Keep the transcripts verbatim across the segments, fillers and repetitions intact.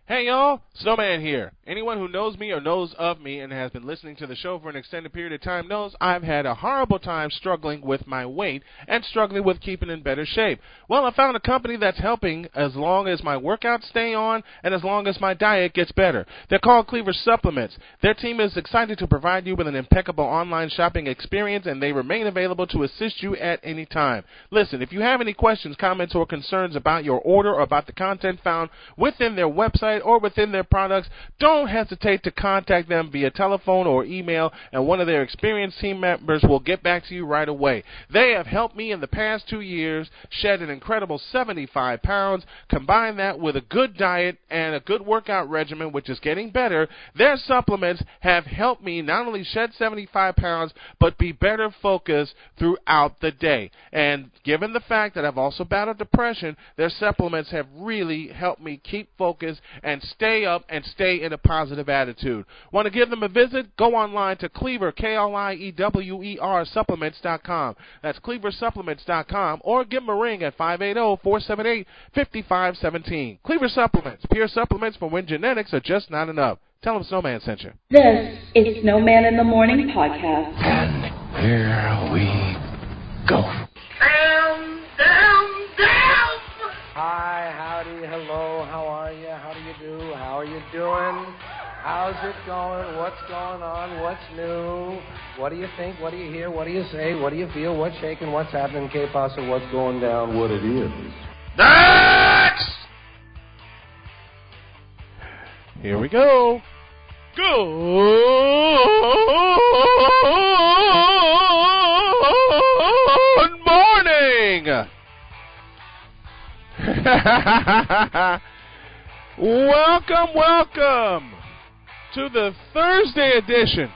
Hey y'all, Snowman here. Anyone who knows me or knows of me and has been listening to the show for an extended period of time knows I've had a horrible time struggling with my weight and struggling with keeping in better shape. Well, I found a company that's helping as long as my workouts stay on and as long as my diet gets better. They're called Cleaver Supplements. Their team is excited to provide you with an impeccable online shopping experience, and they remain available to assist you at any time. Listen, if you have any questions, comments, or concerns about your order or about the content found within their website or within their products, don't hesitate to contact them via telephone or email, and one of their experienced team members will get back to you right away. They have helped me in the past two years shed an incredible seventy-five pounds. Combine that with a good diet and a good workout regimen, which is getting better. Their supplements have helped me not only shed seventy-five pounds, but be better focused throughout the day. And given the fact that I've also battled depression, their supplements have really helped me keep focused and stay up and stay in a positive attitude. Want to give them a visit? Go online to Cleaver, K L I E W E R, supplements dot com. That's Cleaver Supplements dot com, or give them a ring at five eight zero, four seven eight, five five one seven. Cleaver Supplements, pure supplements for when genetics are just not enough. Tell them Snowman sent you. This is Snowman in the Morning podcast. And here we go. Down, down, down! Hi, howdy, hello, how are you? How do you do? How are you doing? How's it going? What's going on? What's new? What do you think? What do you hear? What do you say? What do you feel? What's shaking? What's happening? K-Pasa, what's going down? What it is. That's... Here we go. Good morning. Welcome, welcome to the Thursday edition.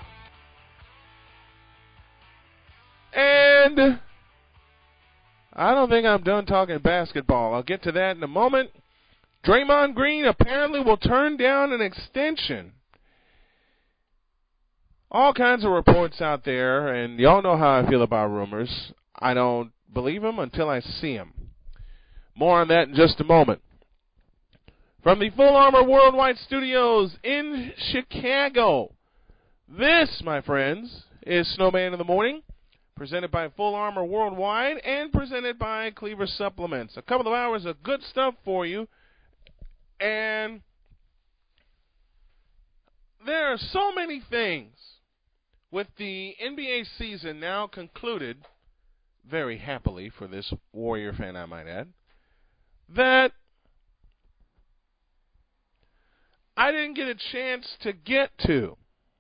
And I don't think I'm done talking basketball. I'll get to that in a moment. Draymond Green apparently will turn down an extension. All kinds of reports out there, and y'all know how I feel about rumors. I don't believe them until I see them. More on that in just a moment. From the Full Armor Worldwide Studios in Chicago, this, my friends, is Snowman in the Morning, presented by Full Armor Worldwide and presented by Cleaver Supplements. A couple of hours of good stuff for you. And there are so many things with the N B A season now concluded, very happily for this Warrior fan, I might add, that I didn't get a chance to get to.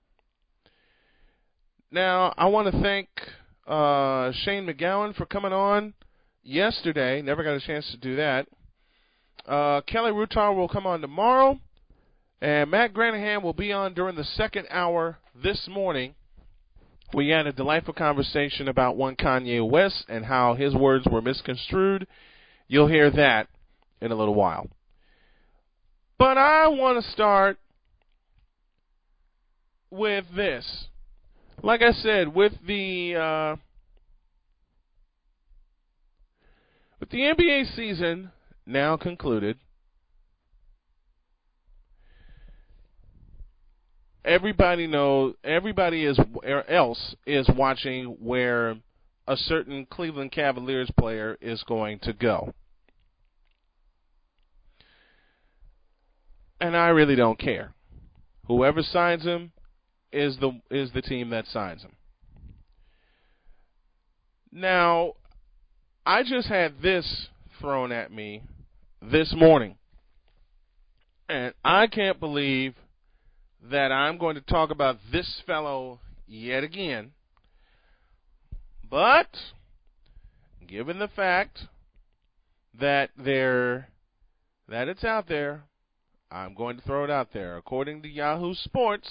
Now, I want to thank uh, Shane McGowan for coming on yesterday. Never got a chance to do that. Uh, Kelly Rutar will come on tomorrow, and Matt Granahan will be on during the second hour this morning. We had a delightful conversation about one Kanye West and how his words were misconstrued. You'll hear that in a little while. But I want to start with this. Like I said, with the uh, with the N B A season now concluded, everybody knows, everybody is else is watching where a certain Cleveland Cavaliers player is going to go. And I really don't care. Whoever signs him is the is the team that signs him. Now, I just had this thrown at me this morning, and I can't believe that I'm going to talk about this fellow yet again. But given the fact that there that it's out there, I'm going to throw it out there. According to Yahoo Sports,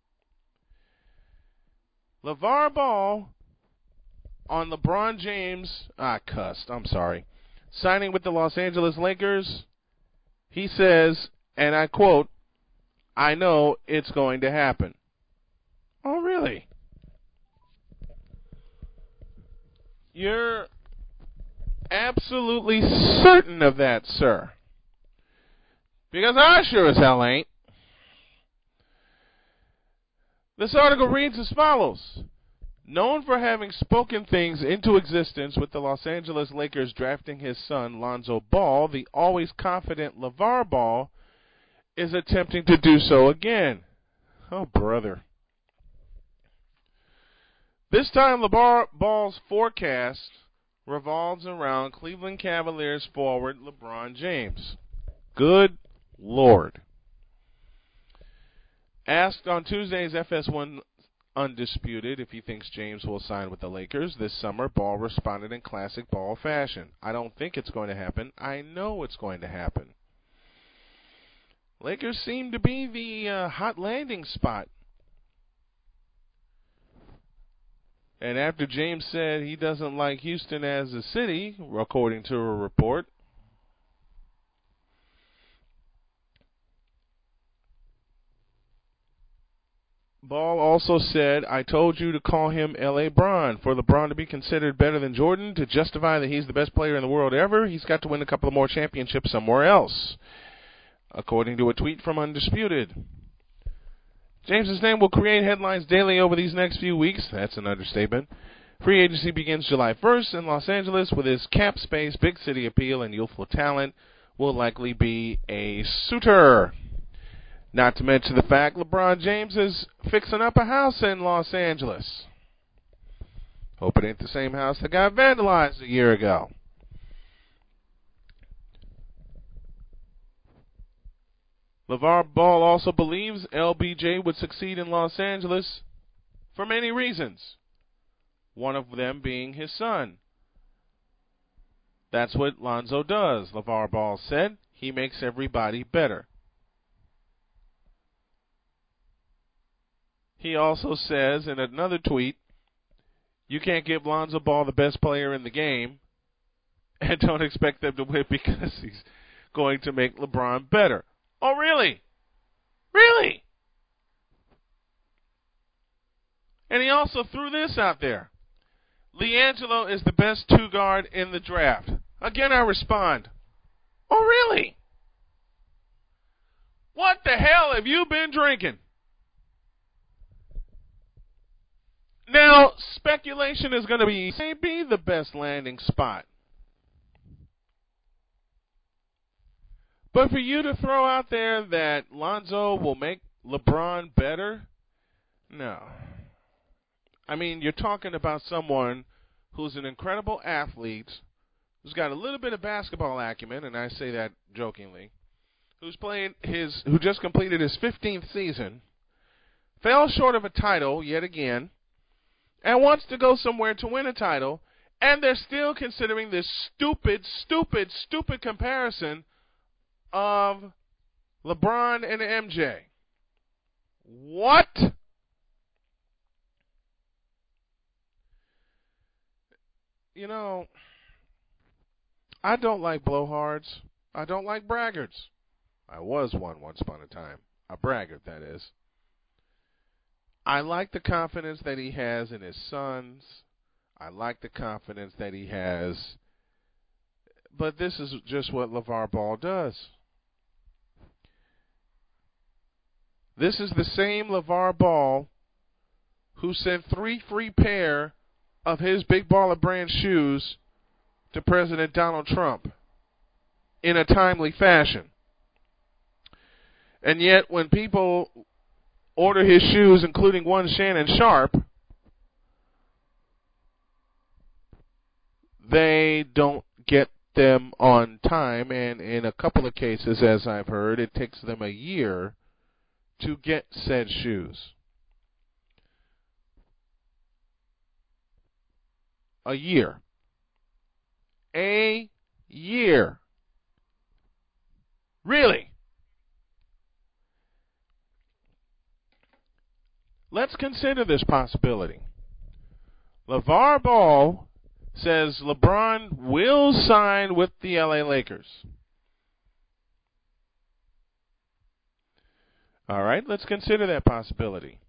LeVar Ball on LeBron James, ah, cussed, I'm sorry, signing with the Los Angeles Lakers, he says, and I quote, "I know it's going to happen." Oh, really? You're absolutely certain of that, sir? Because I sure as hell ain't. This article reads as follows. Known for having spoken things into existence with the Los Angeles Lakers drafting his son, Lonzo Ball, the always confident LeVar Ball is attempting to do so again. Oh, brother. This time, LeVar Ball's forecast revolves around Cleveland Cavaliers forward LeBron James. Good Lord. Asked on Tuesday's F S one Undisputed if he thinks James will sign with the Lakers this summer, Ball responded in classic Ball fashion. I don't think it's going to happen. I know it's going to happen. Lakers seem to be the uh, hot landing spot. And after James said he doesn't like Houston as a city, according to a report, Ball also said, I told you to call him L A. Bron. For LeBron to be considered better than Jordan, to justify that he's the best player in the world ever, he's got to win a couple of more championships somewhere else, according to a tweet from Undisputed. James's name will create headlines daily over these next few weeks. That's an understatement. Free agency begins July first in Los Angeles. With his cap space, big city appeal, and youthful talent, will likely be a suitor. Not to mention the fact LeBron James is fixing up a house in Los Angeles. Hope it ain't the same house that got vandalized a year ago. LeVar Ball also believes L B J would succeed in Los Angeles for many reasons, one of them being his son. That's what Lonzo does, LeVar Ball said. He makes everybody better. He also says in another tweet, you can't give Lonzo Ball the best player in the game and don't expect them to win because he's going to make LeBron better. Oh, really? Really? And he also threw this out there. LiAngelo is the best two-guard in the draft. Again, I respond, oh, really? What the hell have you been drinking? Now, speculation is going to be maybe the best landing spot. But for you to throw out there that Lonzo will make LeBron better, no. I mean, you're talking about someone who's an incredible athlete, who's got a little bit of basketball acumen, and I say that jokingly, who's playing his, who just completed his fifteenth season, fell short of a title yet again, and wants to go somewhere to win a title, and they're still considering this stupid, stupid, stupid comparison of LeBron and M J. What? You know, I don't like blowhards. I don't like braggarts. I was one once upon a time. A braggart, that is. I like the confidence that he has in his sons. I like the confidence that he has. But this is just what LeVar Ball does. This is the same LeVar Ball who sent three free pair of his Big Baller brand shoes to President Donald Trump in a timely fashion. And yet when people order his shoes, including one Shannon Sharp, they don't get them on time, and in a couple of cases, as I've heard, it takes them a year to get said shoes. A year. A year. Really? Let's consider this possibility. LeVar Ball says LeBron will sign with the L A Lakers. All right, let's consider that possibility.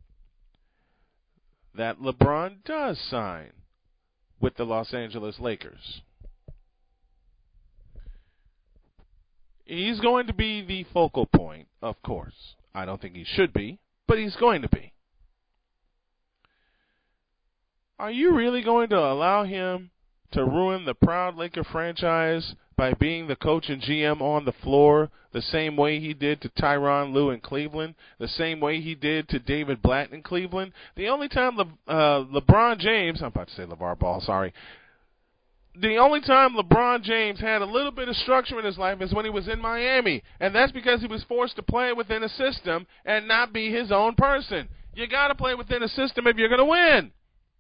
That LeBron does sign with the Los Angeles Lakers. He's going to be the focal point, of course. I don't think he should be, but he's going to be. Are you really going to allow him to ruin the proud Laker franchise by being the coach and G M on the floor the same way he did to Tyronn Lue in Cleveland, the same way he did to David Blatt in Cleveland? The only time Le, uh, LeBron James, I'm about to say LeVar Ball, sorry. The only time LeBron James had a little bit of structure in his life is when he was in Miami, and that's because he was forced to play within a system and not be his own person. You got to play within a system if you're going to win.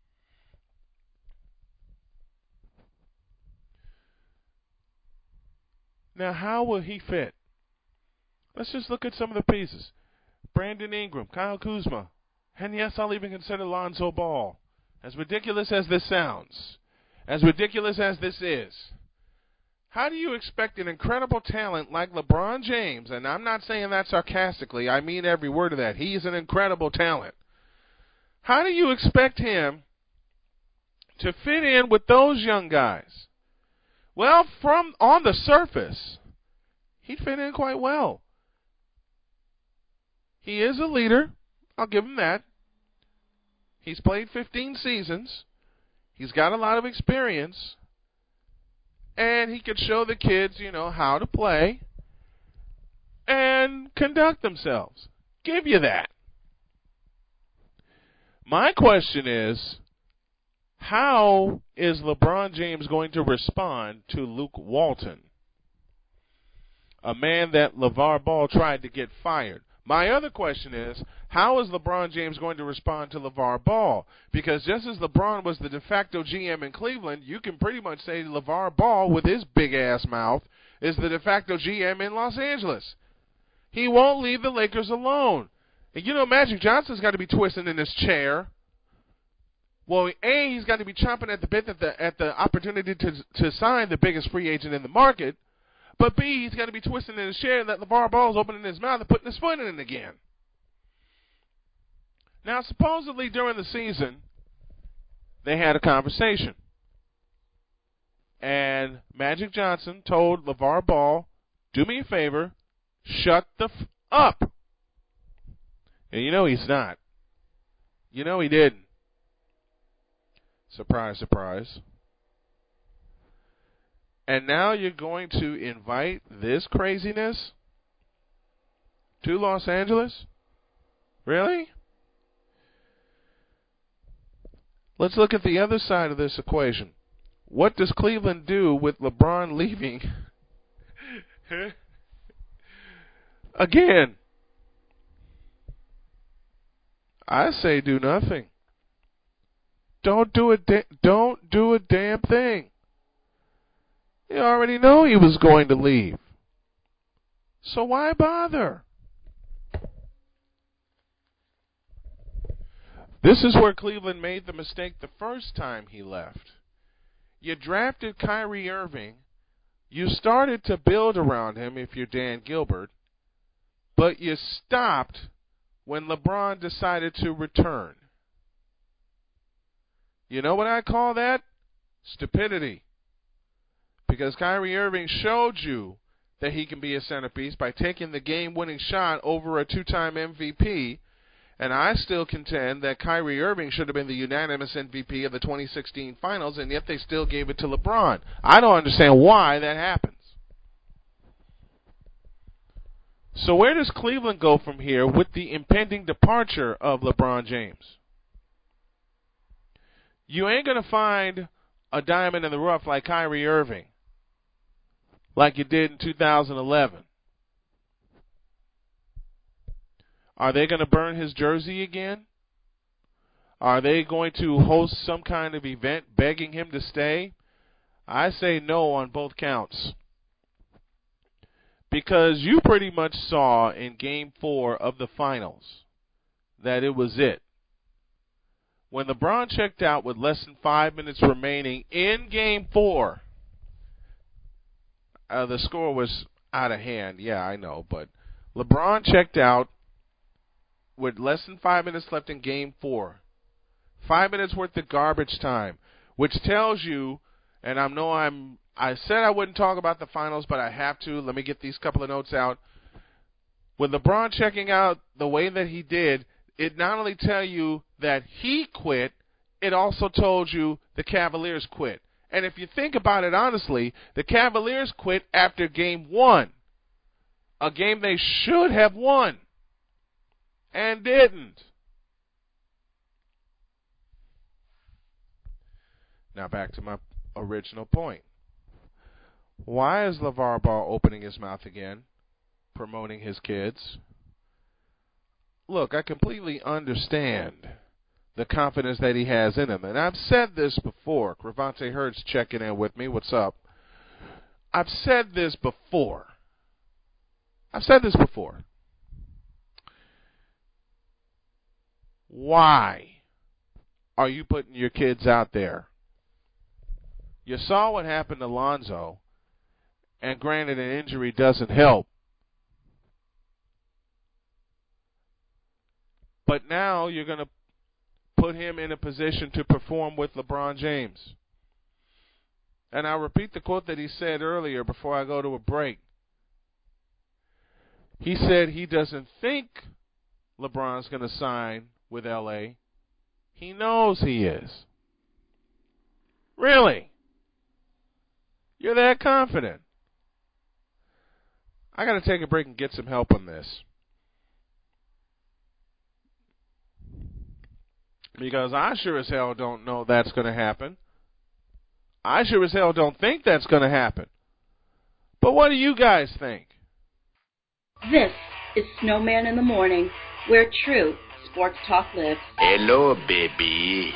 Now, how will he fit? Let's just look at some of the pieces. Brandon Ingram, Kyle Kuzma, and yes, I'll even consider Lonzo Ball. As ridiculous as this sounds, as ridiculous as this is, how do you expect an incredible talent like LeBron James, and I'm not saying that sarcastically, I mean every word of that, he's an incredible talent. How do you expect him to fit in with those young guys? Well, from on the surface, he'd fit in quite well. He is a leader. I'll give him that. He's played fifteen seasons. He's got a lot of experience. And he could show the kids, you know, how to play and conduct themselves. Give you that. My question is, how is LeBron James going to respond to Luke Walton, a man that LeVar Ball tried to get fired? My other question is, how is LeBron James going to respond to LeVar Ball? Because just as LeBron was the de facto G M in Cleveland, you can pretty much say LeVar Ball, with his big-ass mouth, is the de facto G M in Los Angeles. He won't leave the Lakers alone. And you know Magic Johnson's got to be twisting in his chair. Well, A, he's got to be chomping at the bit at the, at the opportunity to to sign the biggest free agent in the market. But B, he's got to be twisting in his chair that LeVar Ball's opening his mouth and putting his foot in it again. Now, supposedly during the season, they had a conversation. And Magic Johnson told LeVar Ball, do me a favor, shut the f up. And you know he's not. You know he didn't. Surprise, surprise. And now you're going to invite this craziness to Los Angeles? Really? Let's look at the other side of this equation. What does Cleveland do with LeBron leaving? Again, I say do nothing. Don't do a da- don't do a damn thing. You already know he was going to leave. So why bother? This is where Cleveland made the mistake the first time he left. You drafted Kyrie Irving. You started to build around him if you're Dan Gilbert, but you stopped when LeBron decided to return. You know what I call that? Stupidity. Because Kyrie Irving showed you that he can be a centerpiece by taking the game-winning shot over a two-time M V P, and I still contend that Kyrie Irving should have been the unanimous M V P of the twenty sixteen Finals, and yet they still gave it to LeBron. I don't understand why that happens. So where does Cleveland go from here with the impending departure of LeBron James? You ain't going to find a diamond in the rough like Kyrie Irving, like you did in two thousand eleven. Are they going to burn his jersey again? Are they going to host some kind of event begging him to stay? I say no on both counts. Because you pretty much saw in Game four of the Finals that it was it. When LeBron checked out with less than five minutes remaining in Game four, uh, the score was out of hand. Yeah, I know. But LeBron checked out with less than five minutes left in Game four. Five minutes worth of garbage time, which tells you and I know I'm. I said I wouldn't talk about the finals, but I have to. Let me get these couple of notes out. With LeBron checking out the way that he did, it not only tell you that he quit, it also told you the Cavaliers quit. And if you think about it honestly, the Cavaliers quit after game one, a game they should have won and didn't. Now back to my original point. Why is LeVar Ball opening his mouth again, promoting his kids? Look, I completely understand the confidence that he has in him. And I've said this before. Cravante Hurd's checking in with me. What's up? I've said this before. I've said this before. Why are you putting your kids out there? You saw what happened to Lonzo, and granted, an injury doesn't help. But now you're going to put him in a position to perform with LeBron James. And I'll repeat the quote that he said earlier before I go to a break. He said he doesn't think LeBron's going to sign with L A. He knows he is. Really? You're that confident? I got to take a break and get some help on this. Because I sure as hell don't know that's going to happen. I sure as hell don't think that's going to happen. But what do you guys think? This is Snowman in the Morning, where true sports talk lives. Hello, baby.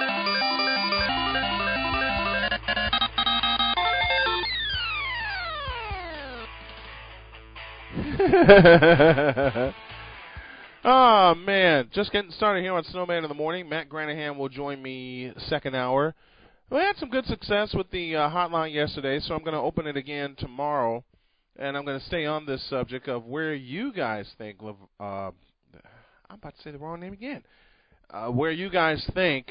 Oh, man. Just getting started here on Snowman in the Morning. Matt Granahan will join me second hour. We had some good success with the uh, hotline yesterday, so I'm going to open it again tomorrow. And I'm going to stay on this subject of where you guys think, uh, I'm about to say the wrong name again, uh, where you guys think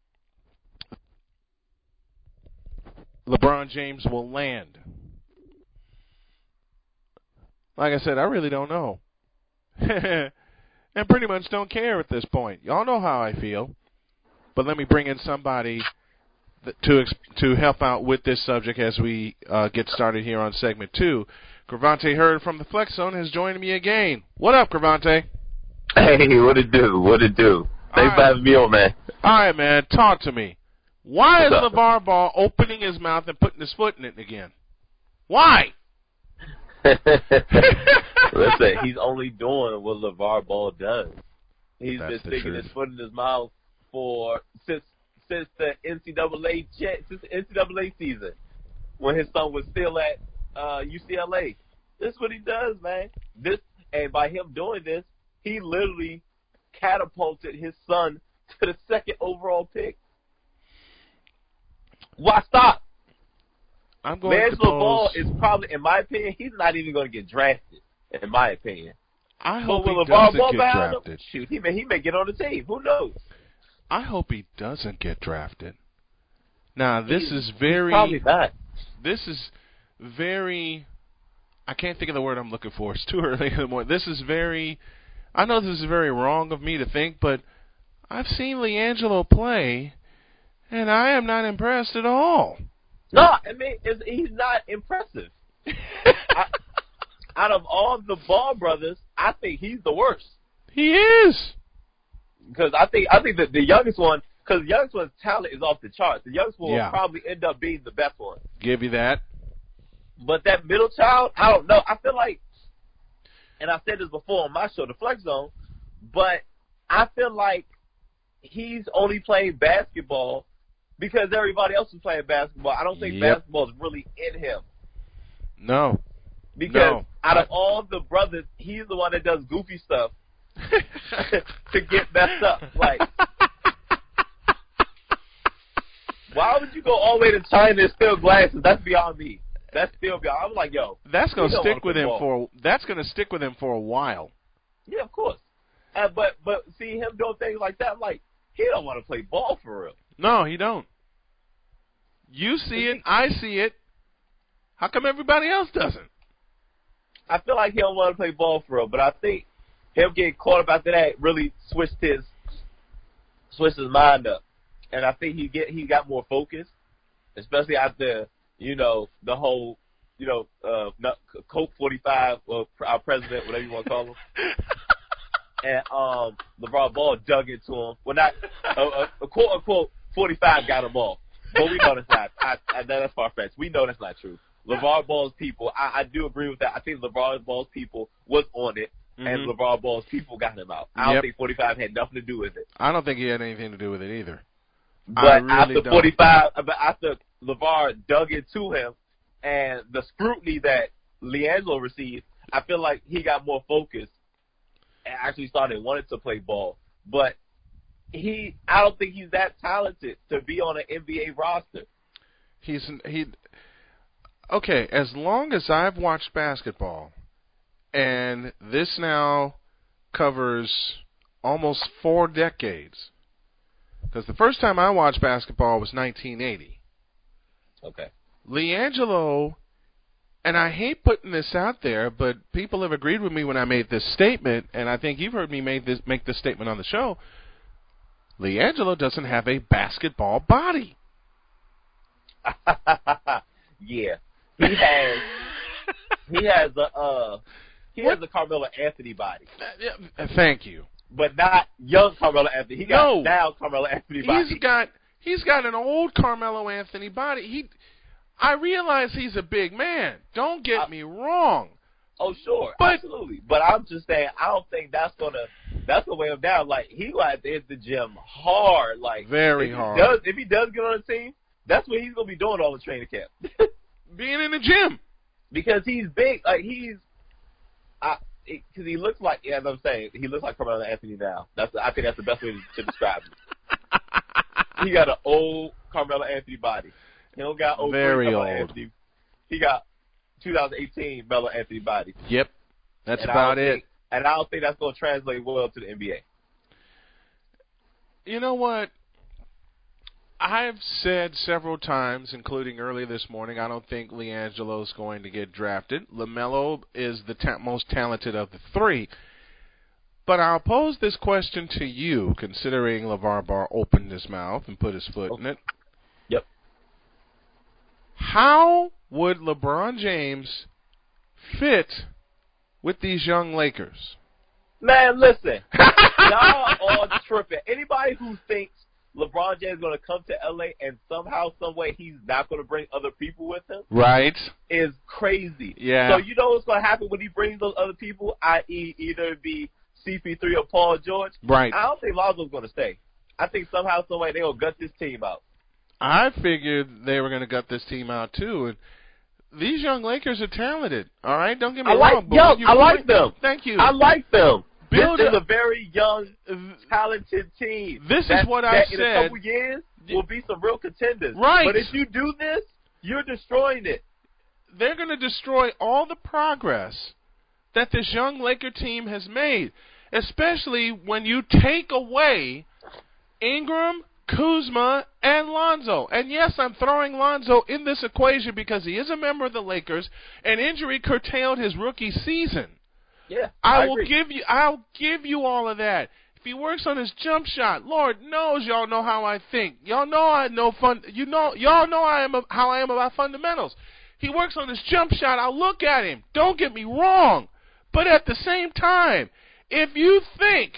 LeBron James will land. Like I said, I really don't know. And pretty much don't care at this point. Y'all know how I feel. But let me bring in somebody to to help out with this subject as we uh, get started here on segment two. Cravante Hurd from the Flex Zone has joined me again. What up, Cravante? Hey, what it do? What it do? Thanks for having me on, man. All right, man. Talk to me. Why What's is up? LeVar Ball opening his mouth and putting his foot in it again? Why? Listen, he's only doing what LeVar Ball does. He's That's been the sticking truth. his foot in his mouth for since since the N C double A cha- since the N C double A season when his son was still at uh, U C L A. This is what he does, man. This and by him doing this, he literally catapulted his son to the second overall pick. Why stop? I'm going Lance to pose, Ball is probably, in my opinion, he's not even going to get drafted. In my opinion, I hope but he with doesn't LeVar Ball get behind him, drafted. shoot, he may he may get on the team. Who knows? I hope he doesn't get drafted. Now, this He's- is very... Probably not. This is very... I can't think of the word I'm looking for. It's too early in the morning. This is very... I know this is very wrong of me to think, but I've seen LiAngelo play, and I am not impressed at all. No, I mean, it's, he's not impressive. I, out of all the Ball brothers, I think he's the worst. He is. Because I think I think that the youngest one, because the youngest one's talent is off the charts. The youngest one Yeah. will probably end up being the best one. Give you that. But that middle child, I don't know. I feel like, and I said this before on my show, The Flex Zone, but I feel like he's only playing basketball because everybody else is playing basketball. I don't think Yep. basketball is really in him. No. Because No. out of all the brothers, he's the one that does goofy stuff to get messed up. Like, why would you go all the way to China and steal glasses? That's beyond me. That's still beyond. I'm like, yo, That's going he to don't stick wanna with play him ball. for that's going to stick with him for a while. Yeah, of course. Uh, but but see him doing things like that, I'm like, he don't want to play ball for real. No, he don't. You see it. I see it. How come everybody else doesn't? I feel like he don't want to play ball for real, but I think him getting caught up after that really switched his switched his mind up, and I think he get he got more focused, especially after you know the whole you know uh, Coke forty-five, well, our president, whatever you want to call him, and um, LeVar Ball dug into him. Well, not a, a, a quote unquote forty-five got him off, but we know that's not. I, I, that's far fetched. We know that's not true. LeVar Ball's people, I, I do agree with that. I think LeVar Ball's people was on it, mm-hmm. and LeVar Ball's people got him out. I don't yep. think forty-five had nothing to do with it. I don't think he had anything to do with it either. But really after don't. forty-five, but after LeVar dug into him, and the scrutiny that LiAngelo received, I feel like he got more focused and actually started wanting to play ball. But he, I don't think he's that talented to be on an N B A roster. He's he. Okay, as long as I've watched basketball, and this now covers almost four decades, because the first time I watched basketball was nineteen eighty. Okay. LiAngelo, and I hate putting this out there, but people have agreed with me when I made this statement, and I think you've heard me make this, make this statement on the show. LiAngelo doesn't have a basketball body. Yeah. He has he has a uh, he what? has a Carmelo Anthony body. Uh, thank you. But not young Carmelo Anthony. He got no. now Carmelo Anthony body. He's got he's got an old Carmelo Anthony body. He I realize he's a big man. Don't get I, me wrong. Oh sure, but, absolutely. But I'm just saying I don't think that's gonna that's gonna weigh him down. Like he gonna have to hit the gym hard. Like very if hard. He does, if he does get on the team, that's what he's gonna be doing all the training camp. Being in the gym. Because he's big. Like, he's... Because he looks like... Yeah, as I'm saying, he looks like Carmelo Anthony now. That's I think that's the best way to, to describe him. He got an old Carmelo Anthony body. He don't got old Very Carmelo old. Anthony. He got twenty eighteen Melo Anthony body. Yep. That's and about it. Think, and I don't think that's going to translate well to the N B A. You know what? I've said several times, including early this morning, I don't think LiAngelo is going to get drafted. LaMelo is the ta- most talented of the three. But I'll pose this question to you, considering LeVar Ball opened his mouth and put his foot in it. Yep. How would LeBron James fit with these young Lakers? Man, listen. Y'all all tripping. Anybody who thinks LeBron James is going to come to L A and somehow, some way, he's not going to bring other people with him. Right. Is crazy. Yeah. So you know what's going to happen when he brings those other people, that is either be C P three or Paul George? Right. I don't think Lonzo's going to stay. I think somehow, some way, they're going to gut this team out. I figured they were going to gut this team out, too. And these young Lakers are talented. All right? Don't get me I like, wrong. But yo, you I like point, them. Thank you. I like them. Build this up. is a very young, talented team. This that, is what I that said. In a couple years, will be some real contenders. Right. But if you do this, you're destroying it. They're going to destroy all the progress that this young Laker team has made, especially when you take away Ingram, Kuzma, and Lonzo. And yes, I'm throwing Lonzo in this equation because he is a member of the Lakers, and injury curtailed his rookie season. Yeah, I, I will agree. give you. I'll give you all of that. If he works on his jump shot, Lord knows y'all know how I think. Y'all know I know fun. You know, y'all know I am a, how I am about fundamentals. He works on his jump shot. I'll look at him. Don't get me wrong, but at the same time, if you think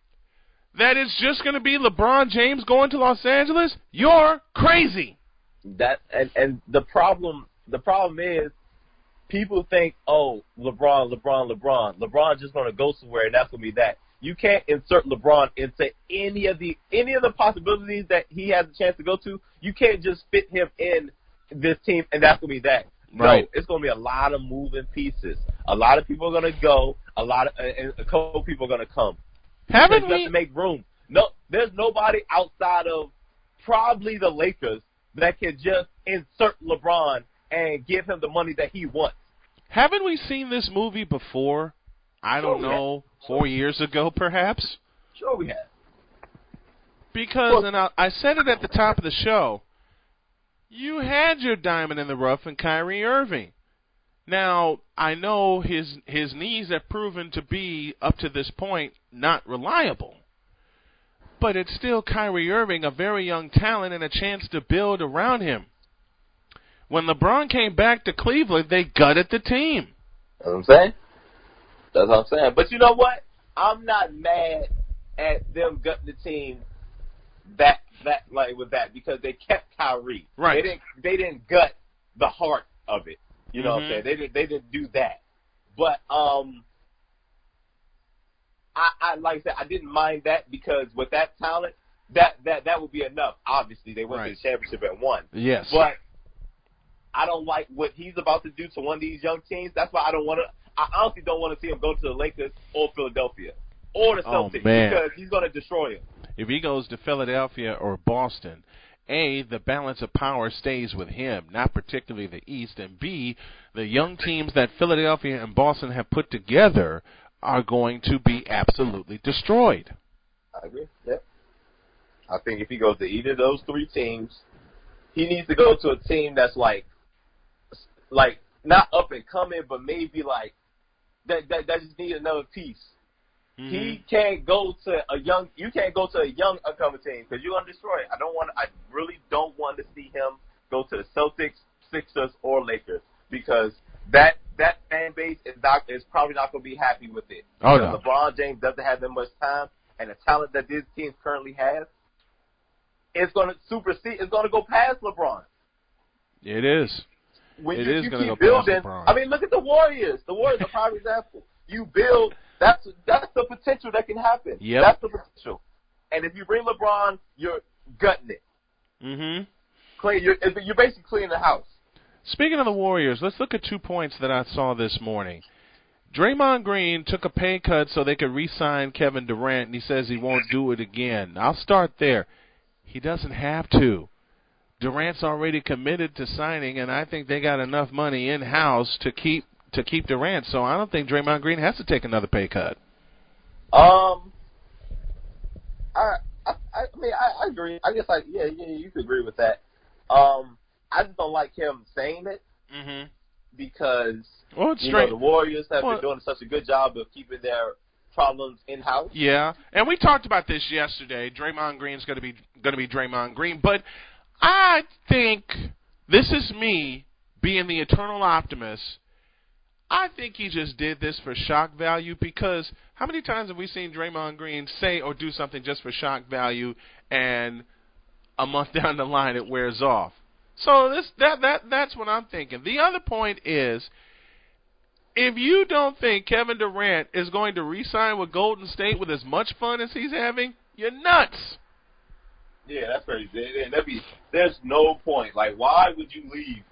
that it's just going to be LeBron James going to Los Angeles, you're crazy. That and and the problem the problem is, people think, oh, LeBron, LeBron, LeBron. LeBron's just going to go somewhere, and that's going to be that. You can't insert LeBron into any of the any of the possibilities that he has a chance to go to. You can't just fit him in this team, and that's going to be that. Right. No, it's going to be a lot of moving pieces. A lot of people are going to go. A lot of and a couple people are going to come. Haven't we? we? To make room. No, there's nobody outside of probably the Lakers that can just insert LeBron and give him the money that he wants. Haven't we seen this movie before? I don't sure know, four years ago perhaps? Sure we have. Because, and I, I said it at the top of the show, You had your diamond in the rough in Kyrie Irving. Now, I know his his knees have proven to be, up to this point, not reliable. But it's still Kyrie Irving, a very young talent, and a chance to build around him. When LeBron came back to Cleveland, they gutted the team. That's what I'm saying. That's what I'm saying. But you know what? I'm not mad at them gutting the team that that like with that because they kept Kyrie. Right. They didn't they didn't gut the heart of it. You know Mm-hmm. what I'm saying? They didn't they didn't do that. But um I, I like I said, I didn't mind that because with that talent, that that, that would be enough. Obviously they went Right. to the championship and won. Yes. But I don't like what he's about to do to one of these young teams. That's why I don't want to I honestly don't want to see him go to the Lakers or Philadelphia or the Oh, Celtics man. because he's going to destroy him. If he goes to Philadelphia or Boston, A, the balance of power stays with him, not particularly the East, and B, the young teams that Philadelphia and Boston have put together are going to be absolutely destroyed. I agree. Yep. I think if he goes to either of those three teams, he needs to go to a team that's like, like not up and coming, but maybe like that that, that just need another piece. Mm-hmm. He can't go to a young. You can't go to a young upcoming team because you're gonna destroy it. I don't want. I really don't want to see him go to the Celtics, Sixers, or Lakers because that that fan base is not is probably not gonna be happy with it. Oh because no. LeBron James doesn't have that much time, and the talent that this team currently has, it's gonna supersede. It's gonna go past LeBron. It is. When it you, is you going to keep go past building, LeBron. I mean, look at the Warriors. The Warriors are a prime example. You build, that's that's the potential that can happen. Yep. That's the potential. And if you bring LeBron, you're gutting it. Mm-hmm. Clean, you're, you're basically cleaning the house. Speaking of the Warriors, let's look at two points that I saw this morning. Draymond Green took a pay cut so they could re-sign Kevin Durant, and he says he won't do it again. I'll start there. He doesn't have to. Durant's already committed to signing, and I think they got enough money in-house to keep to keep Durant, so I don't think Draymond Green has to take another pay cut. Um, I I, I mean, I, I agree. I guess, like, yeah, yeah, you could agree with that. Um, I just don't like him saying it Mm-hmm. because, Well, it's you straight. know, the Warriors have Well, been doing such a good job of keeping their problems in-house. Yeah, and we talked about this yesterday. Draymond Green's going to be going to be Draymond Green, but I think this is me being the eternal optimist. I think he just did this for shock value because how many times have we seen Draymond Green say or do something just for shock value and a month down the line it wears off? So this that that that's what I'm thinking. The other point is, if you don't think Kevin Durant is going to re-sign with Golden State with as much fun as he's having, you're nuts. Yeah, that's crazy. That'd be, there's no point. Like, why would you leave?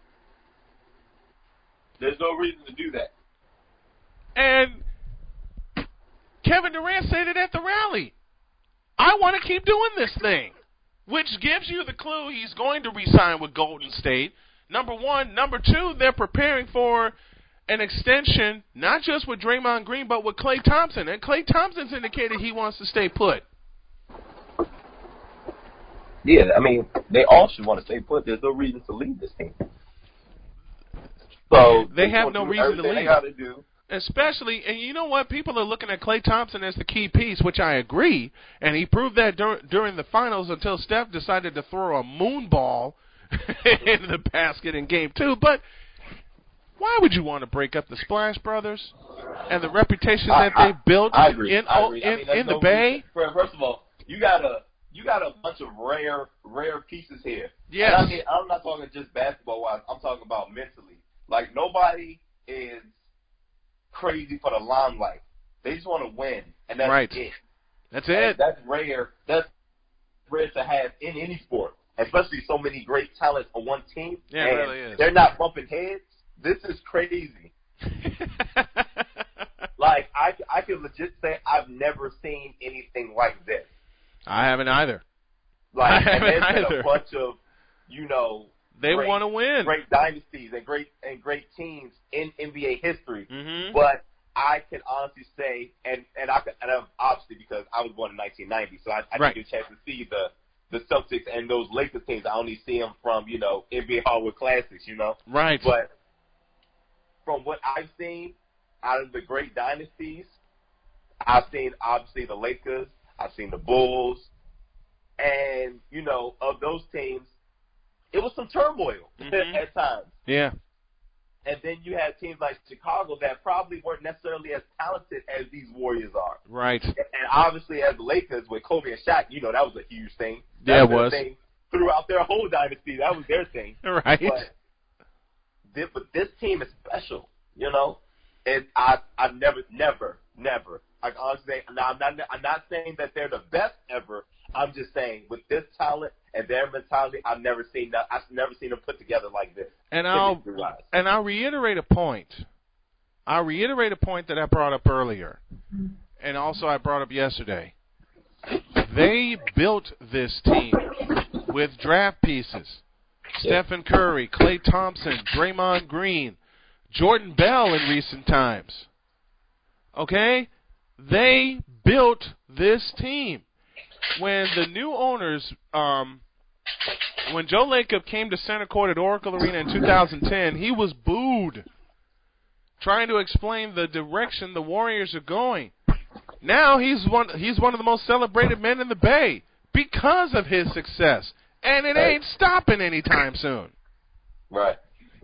There's no reason to do that. And Kevin Durant said it at the rally. I want to keep doing this thing, which gives you the clue he's going to re-sign with Golden State. Number one. Number two, they're preparing for an extension, not just with Draymond Green, but with Klay Thompson. And Klay Thompson's indicated he wants to stay put. Yeah, I mean, they all should want to stay put. There's no reason to leave this team. So They they have gonna no do reason to everything leave. They got to do. Especially, and you know what? People are looking at Klay Thompson as the key piece, which I agree. And he proved that dur- during the finals until Steph decided to throw a moon ball into the basket in game two. But why would you want to break up the Splash Brothers and the reputation I, that they built I agree. in, I agree. in, I mean, in the no Bay? reason. First of all, you got a you got a bunch of rare rare pieces here. Yes. And I mean, I'm not talking just basketball wise. I'm talking about mentally. Like, nobody is crazy for the limelight. They just want to win, and that's Right. it. That's And it. that's rare. That's rare to have in any sport, especially so many great talents on one team. Yeah, it and really is. They're not bumping heads. This is crazy. Like, I, I can legit say I've never seen anything like this. I haven't either. Like, I and haven't there's been either. a bunch of, you know, They great, want to win. great dynasties and great and great teams in N B A history. Mm-hmm. But I can honestly say, and and I can, and I'm, obviously because I was born in nineteen ninety, so I, I Right. didn't get a chance to see the the Celtics and those Lakers teams. I only see them from, you know, N B A Hardwood Classics, you know. Right. But from what I've seen out of the great dynasties, I've seen, obviously, the Lakers. I've seen the Bulls. And, you know, of those teams, it was some turmoil mm-hmm. at times. Yeah. And then you had teams like Chicago that probably weren't necessarily as talented as these Warriors are. Right. And obviously, as the Lakers with Kobe and Shaq, you know, that was a huge thing. That yeah, it was. was. Thing throughout their whole dynasty, that was their thing. Right. But this, but this team is special, you know. And I, I've never, never, never. Like honestly, now I'm not, I'm not saying that they're the best ever. I'm just saying with this talent and their mentality, I've never seen that. I've never seen them put together like this. And I'll and I'll reiterate a point. I'll reiterate a point that I brought up earlier, and also I brought up yesterday. They built this team with draft pieces: Stephen Curry, Klay Thompson, Draymond Green, Jordan Bell in recent times. Okay, they built this team. When the new owners, um, when Joe Lacob came to center court at Oracle Arena in two thousand ten, he was booed, trying to explain the direction the Warriors are going. Now he's one, he's one of the most celebrated men in the Bay because of his success, and it ain't stopping anytime soon. Right.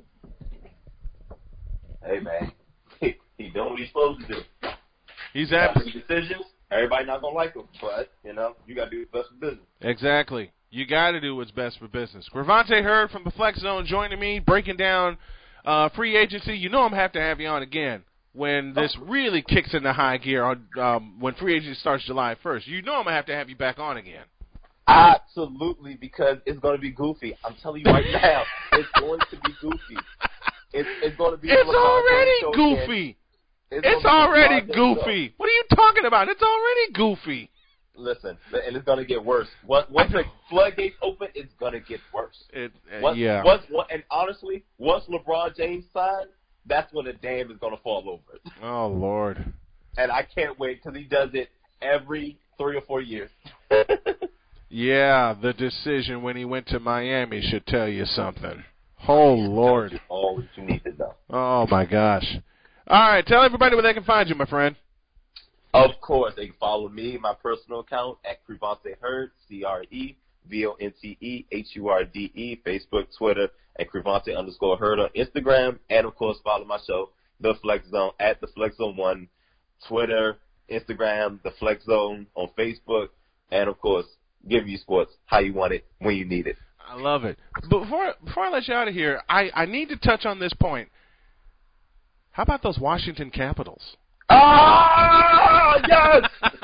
Hey, man. He, he doing what he's supposed to do. He's after decisions. Everybody not going to like him, but, you know, you got to do what's best for business. Exactly. You got to do what's best for business. Gravante Hurd from the Flex Zone joining me, breaking down uh, free agency. You know I'm going to have to have you on again when this really kicks into high gear, on um, when free agency starts July first. You know I'm going to have to have you back on again. Absolutely, because it's going to be goofy. I'm telling you right now, it's going to be goofy. It's, it's going to be. It's already goofy. Again. It's, it's already goofy. Show. What are you talking about? It's already goofy. Listen, and it's going to get worse. Once, once the floodgates open, it's going to get worse. It, uh, once, yeah. Once, and honestly, once LeBron James signs, that's when the dam is going to fall over. Oh, Lord. And I can't wait because he does it every three or four years. Yeah, the decision when he went to Miami should tell you something. Oh, Lord. All that you need to know. Oh, my gosh. All right, tell everybody where they can find you, my friend. Of course, they can follow me, my personal account, at Crevante Hurd, C R E V O N T E H U R D E, Facebook, Twitter, and Crevante underscore Hurd on Instagram, and, of course, follow my show, The Flex Zone, at The Flex Zone one, Twitter, Instagram, The Flex Zone on Facebook, and, of course, give you sports how you want it, when you need it. I love it. But before, before I let you out of here, I, I need to touch on this point. How about those Washington Capitals? Oh, yes!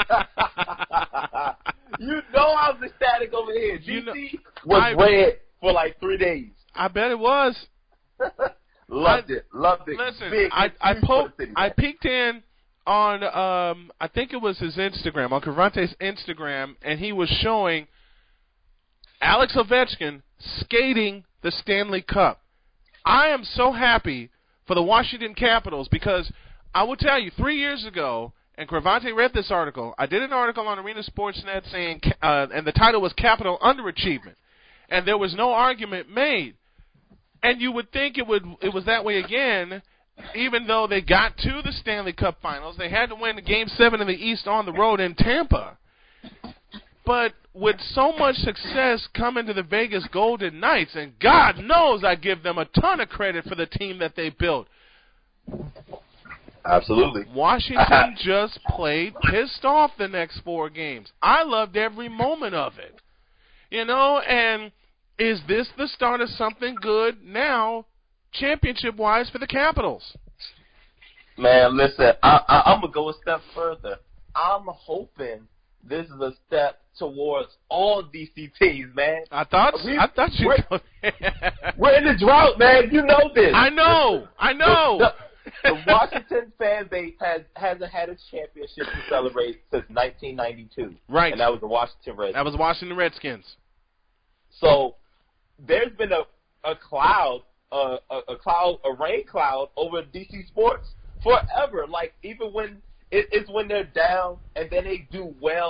You know I was ecstatic over here. G C you know, was I, red for like three days. I bet it was. Loved I, it. Loved it. Listen, Big, I, I, po- I peeked in on, um, I think it was his Instagram, on Cravante's Instagram, and he was showing Alex Ovechkin skating the Stanley Cup. I am so happy for the Washington Capitals because I will tell you, three years ago, and Cravante read this article, I did an article on Arena Sportsnet saying, uh, and the title was Capital Underachievement, and there was no argument made. And you would think it would it was that way again, even though they got to the Stanley Cup Finals. They had to win Game seven in the East on the road in Tampa. But with so much success coming to the Vegas Golden Knights, and God knows I give them a ton of credit for the team that they built. Absolutely. Washington just played pissed off the next four games. I loved every moment of it. You know, and is this the start of something good now, championship-wise, for the Capitals? Man, listen, I, I, I'm going to go a step further. I'm hoping this is a step towards all D C teams, man. I thought we, I thought you we're, we're in the drought, man. You know this. I know. I know. The, the, the Washington fan base has, hasn't had a championship to celebrate since nineteen ninety-two. Right. And that was the Washington Redskins. That was the Washington Redskins. So there's been a, a cloud, uh, a, a cloud, a rain cloud over D C sports forever. Like, even when it, it's when they're down and then they do well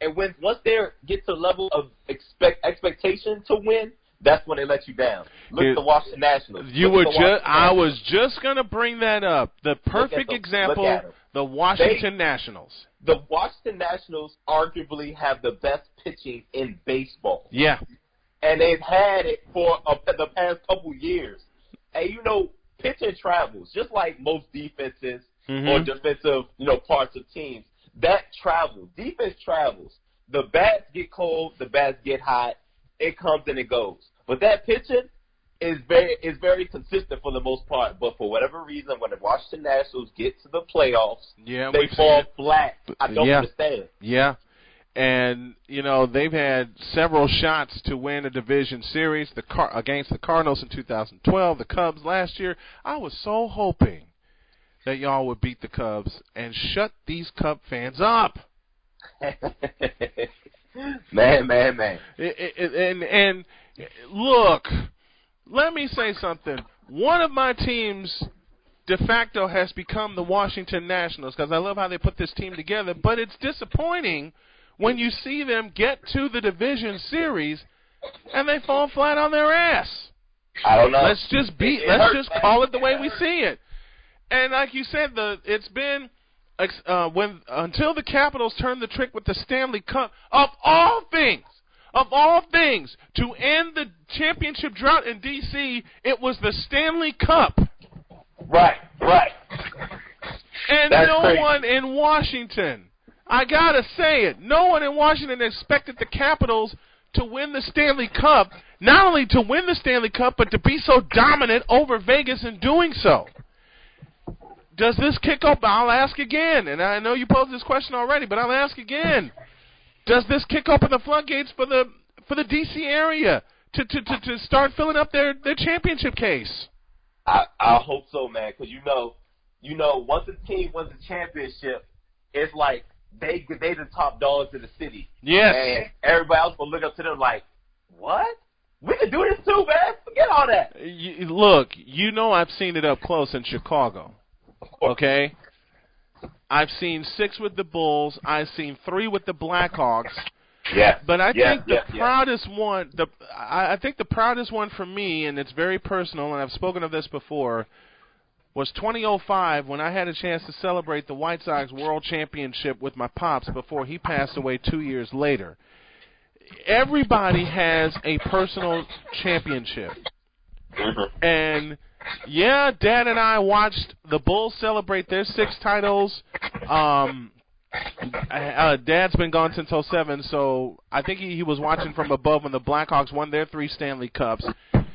And when once they get to the level of expect expectation to win, that's when they let you down. Look It, at the Washington Nationals. You Look were at the just Washington I Nationals. was just gonna bring that up. The perfect them. example, Look at them. the Washington They- Nationals. The Washington Nationals arguably have the best pitching in baseball. Yeah. And they've had it for uh, the past couple years. And, you know, pitching travels, just like most defenses Mm-hmm. or defensive, you know, parts of teams. That travels. Defense travels. The bats get cold, the bats get hot. It comes and it goes. But that pitching is very is very consistent for the most part. But for whatever reason, when the Washington Nationals get to the playoffs, Yeah, they we've fall seen it. flat. I don't Yeah. understand. Yeah. And, you know, they've had several shots to win a division series the Car- against the Cardinals in two thousand twelve, the Cubs last year. I was so hoping that y'all would beat the Cubs and shut these Cub fans up. man, man, man. It, it, and, and look, let me say something. One of my teams de facto has become the Washington Nationals because I love how they put this team together, but it's disappointing when you see them get to the division series and they fall flat on their ass. I don't know. Let's just be. It- it let's hurts, just man. call it the way It we hurts. see it. And like you said, the it's been uh, when until the Capitals turned the trick with the Stanley Cup. Of all things, of all things, to end the championship drought in D C, it was the Stanley Cup. Right, right. And That's no crazy. one in Washington, I gotta say it, no one in Washington expected the Capitals to win the Stanley Cup. Not only to win the Stanley Cup, but to be so dominant over Vegas in doing so. Does this kick up? I'll ask again, and I know you posed this question already, but I'll ask again. Does this kick open the floodgates for the for the D C area to to, to, to start filling up their, their championship case? I I hope so, man, because you know, you know, once a team wins a championship, it's like they they the top dogs in the city. Yes. And everybody else will look up to them like, what? We can do this too, man. Forget all that. You, look, you know I've seen it up close in Chicago. Okay? I've seen six with the Bulls. I've seen three with the Blackhawks. Yeah. But I yeah, think the yeah, yeah. proudest one, the I, I think the proudest one for me, and it's very personal, and I've spoken of this before, was twenty oh five when I had a chance to celebrate the White Sox World Championship with my pops before he passed away two years later. Everybody has a personal championship. Mhm. And, yeah, Dad and I watched the Bulls celebrate their six titles. Um, uh, Dad's been gone since oh seven, so I think he, he was watching from above when the Blackhawks won their three Stanley Cups.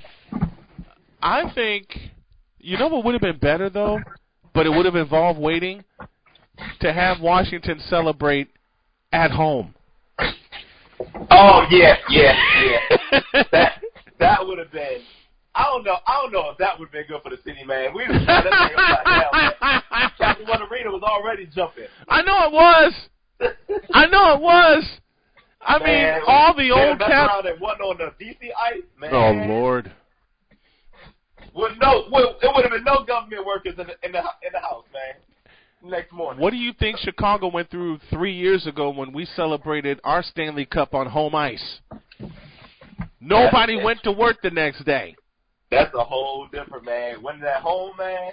I think, you know what would have been better, though? But it would have involved waiting to have Washington celebrate at home. Oh yeah, yeah, yeah. that that would have been. I don't know. I don't know if that would have been good for the city, man. We was that thing upside down, man. Captain One Arena was already jumping. I know it was. I know it was. I Man, mean, all the they old messed Cap. around and won on the D C ice, man. Oh Lord. With no, with, it would have been no government workers in the in the in the house, man. Next morning. What do you think Chicago went through three years ago when we celebrated our Stanley Cup on home ice? Nobody That's- went to work the next day. That's a whole different, man. Winning at home, man.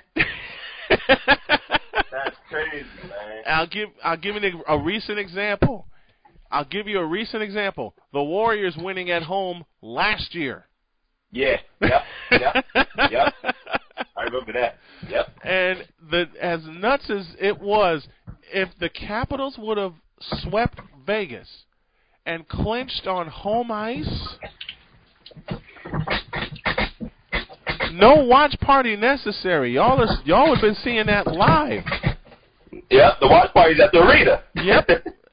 That's crazy, man. I'll give I'll give you a, a recent example. I'll give you a recent example. The Warriors winning at home last year. Yeah. Yep. Yep. Yep. I remember that. Yep. And the as nuts as it was, if the Capitals would have swept Vegas and clinched on home ice, no watch party necessary. Y'all are, y'all have been seeing that live. Yep. The watch party's at the arena. Yep.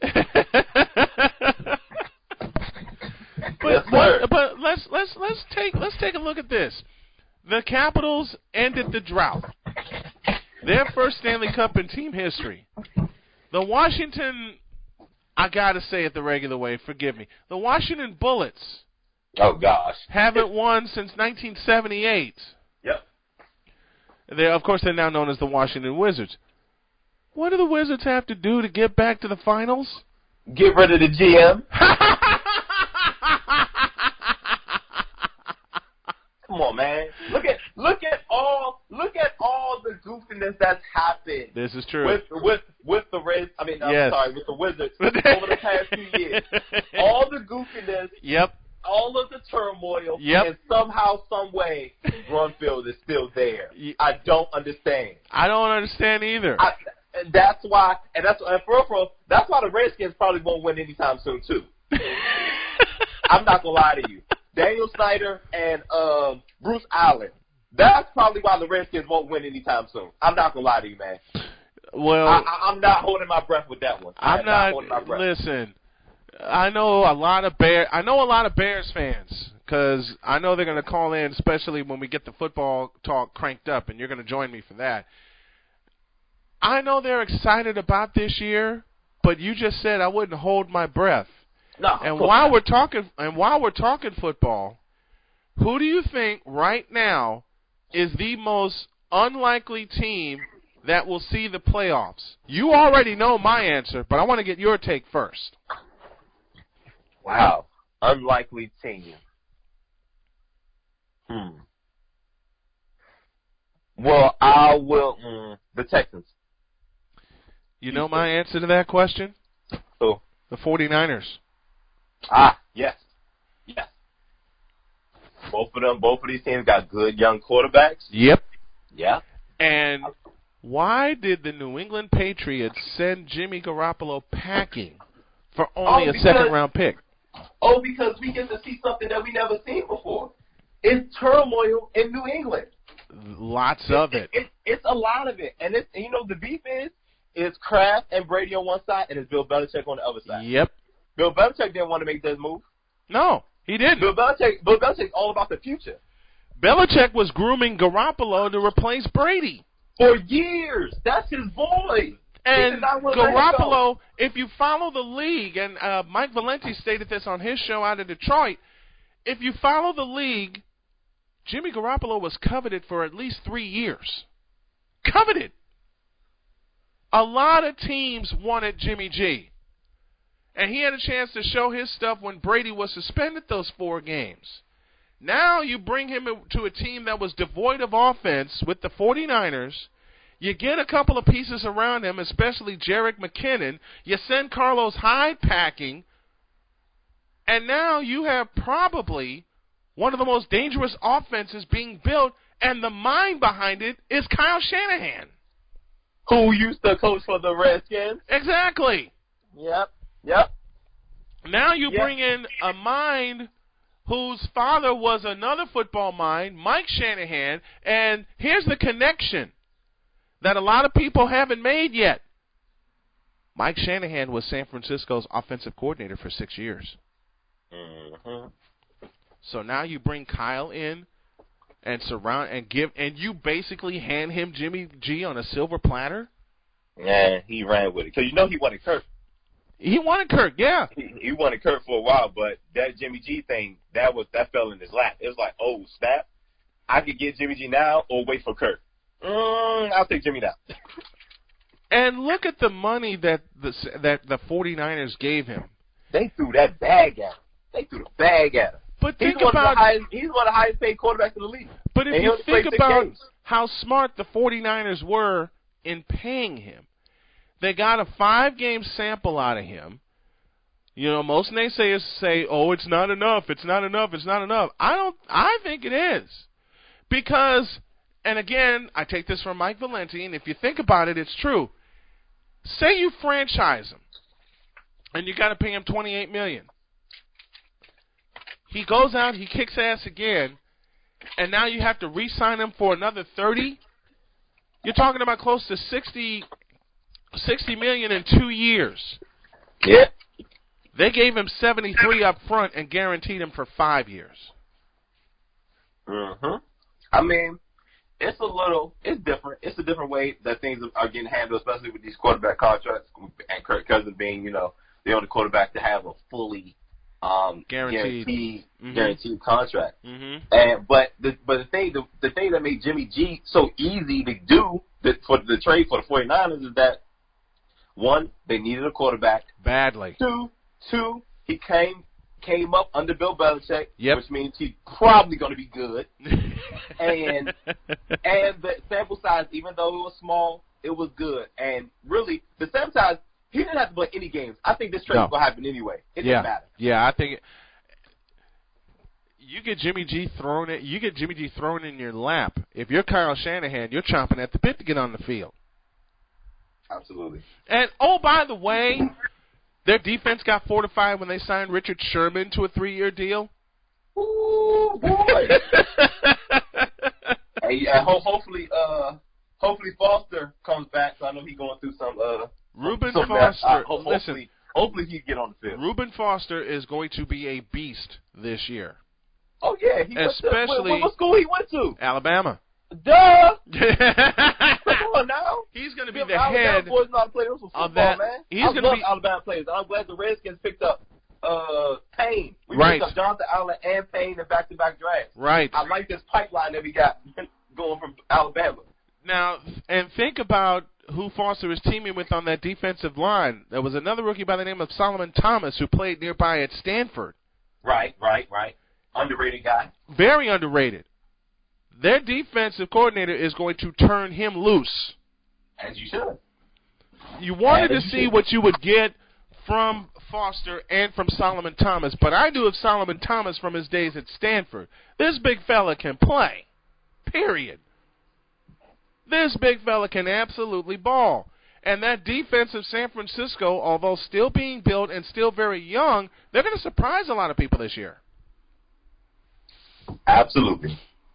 But, Yes, sir. but but let's let's let's take let's take a look at this. The Capitals ended the drought. Their first Stanley Cup in team history. The Washington, I gotta say it the regular way, forgive me. The Washington Bullets Oh gosh. haven't won since nineteen seventy-eight. Yep. They, of course, they're now known as the Washington Wizards. What do the Wizards have to do to get back to the finals? Get rid of the G M. Come on, man. Look at look at all look at all the goofiness that's happened. This is true. With with with the Reds, I mean, yes. I'm sorry, with the Wizards over the past few years. All the goofiness. Yep. All of the turmoil. Yep. And somehow, some way, Brunfield is still there. I don't understand. I don't understand either. I, and that's why, and that's and for real, for real, that's why the Redskins probably won't win anytime soon too. I'm not gonna lie to you. Daniel Snyder and um, Bruce Allen. That's probably why the Redskins won't win anytime soon. I'm not gonna lie to you, man. Well, I, I, I'm not holding my breath with that one. I'm not, not not. holding my breath. Listen, I know a lot of Bear. I know a lot of Bears fans because I know they're gonna call in, especially when we get the football talk cranked up, and you're gonna join me for that. I know they're excited about this year, but you just said I wouldn't hold my breath. No, and while not. we're talking, and while we're talking football, who do you think right now is the most unlikely team that will see the playoffs? You already know my answer, but I want to get your take first. Wow, unlikely team. Hmm. Well, I will. Mm, the Texans. You know my answer to that question? Who? The 49ers. Ah, yes. Yes. Both of them, both of these teams got good young quarterbacks. Yep. Yeah. And why did the New England Patriots send Jimmy Garoppolo packing for only oh, a because, second-round pick? Oh, because we get to see something that we never seen before. It's turmoil in New England. Lots of it. it, it it's a lot of it. And, it's, and you know, the beef is, is Kraft and Brady on one side and it's Bill Belichick on the other side. Yep. Bill Belichick didn't want to make this move. No, he didn't. Bill Belichick, Bill Belichick's all about the future. Belichick was grooming Garoppolo to replace Brady. For years. That's his boy. And Garoppolo, if you follow the league, and uh, Mike Valenti stated this on his show out of Detroit, if you follow the league, Jimmy Garoppolo was coveted for at least three years. Coveted. A lot of teams wanted Jimmy G. And he had a chance to show his stuff when Brady was suspended those four games. Now you bring him to a team that was devoid of offense with the 49ers. You get a couple of pieces around him, especially Jerick McKinnon. You send Carlos Hyde packing. And now you have probably one of the most dangerous offenses being built, and the mind behind it is Kyle Shanahan. Who used to coach for the Redskins. Exactly. Yep. Yep. Now you yep. bring in a mind whose father was another football mind, Mike Shanahan, and here's the connection that a lot of people haven't made yet. Mike Shanahan was San Francisco's offensive coordinator for six years. Mm-hmm. So now you bring Kyle in and surround and give, and you basically hand him Jimmy G on a silver platter. Yeah, he ran with it because you know he wanted Kirk. He wanted Kirk, yeah. He, he wanted Kirk for a while, but that Jimmy G thing, that was that fell in his lap. It was like, oh snap, I could get Jimmy G now or wait for Kirk. Mm, I'll take Jimmy now. And look at the money that the that the 49ers gave him. They threw that bag at him. They threw the bag at him. But think he's about one of the highest, he's one of the highest paid quarterbacks in the league. But if and you think about games. how smart the 49ers were in paying him, they got a five-game sample out of him. You know, most naysayers say, "Oh, it's not enough. It's not enough. It's not enough." I don't. I think it is because, and again, I take this from Mike Valenti, and if you think about it, it's true. Say you franchise him, and you got to pay him twenty-eight million dollars. He goes out, he kicks ass again, and now you have to re-sign him for another thirty. You're talking about close to sixty, sixty million in two years. Yeah. They gave him seventy-three up front and guaranteed him for five years. Mm-hmm. I mean, it's a little, it's different. It's a different way that things are getting handled, especially with these quarterback contracts and Kirk Cousins being, you know, the only quarterback to have a fully um, guaranteed, guaranteed, mm-hmm. guaranteed contract. Mm-hmm. And but the but the thing the, the thing that made Jimmy G so easy to do the, for the trade for the 49ers is that One, they needed a quarterback. Badly. Two, two, he came came up under Bill Belichick, yep. which means he's probably going to be good. and and the sample size, even though it was small, it was good. And really, the sample size, he didn't have to play any games. I think this trade no. was going to happen anyway. It yeah. didn't matter. Yeah, I think it, you get Jimmy G thrown in, you get Jimmy G thrown in your lap. If you're Kyle Shanahan, you're chomping at the bit to get on the field. Absolutely. And, oh, by the way, their defense got fortified when they signed Richard Sherman to a three-year deal. Ooh, boy. hey, uh, ho- hopefully, uh, hopefully Foster comes back. So I know he's going through some. Uh, Reuben some Foster. Uh, ho- listen, hopefully, hopefully he get on the field. Reuben Foster is going to be a beast this year. Oh yeah, he especially went to, what, what school he went to? Alabama. Duh. Come on now. He's going to be yeah, the Alabama head boys know how to play football, of that. Man. He's I going love to be Alabama players. I'm glad the Redskins picked up uh, Payne. We right. picked up Jonathan Allen and Payne in back-to-back drafts. Right. I like this pipeline that we got going from Alabama. Now, and think about who Foster is teaming with on that defensive line. There was another rookie by the name of Solomon Thomas who played nearby at Stanford. Right, right, right. Underrated guy. Very underrated. Their defensive coordinator is going to turn him loose. As you should. You wanted As to you see should. what you would get from Foster and from Solomon Thomas, but I knew of Solomon Thomas from his days at Stanford. This big fella can play. Period. This big fella can absolutely ball. And that defense of San Francisco, although still being built and still very young, they're going to surprise a lot of people this year. Absolutely.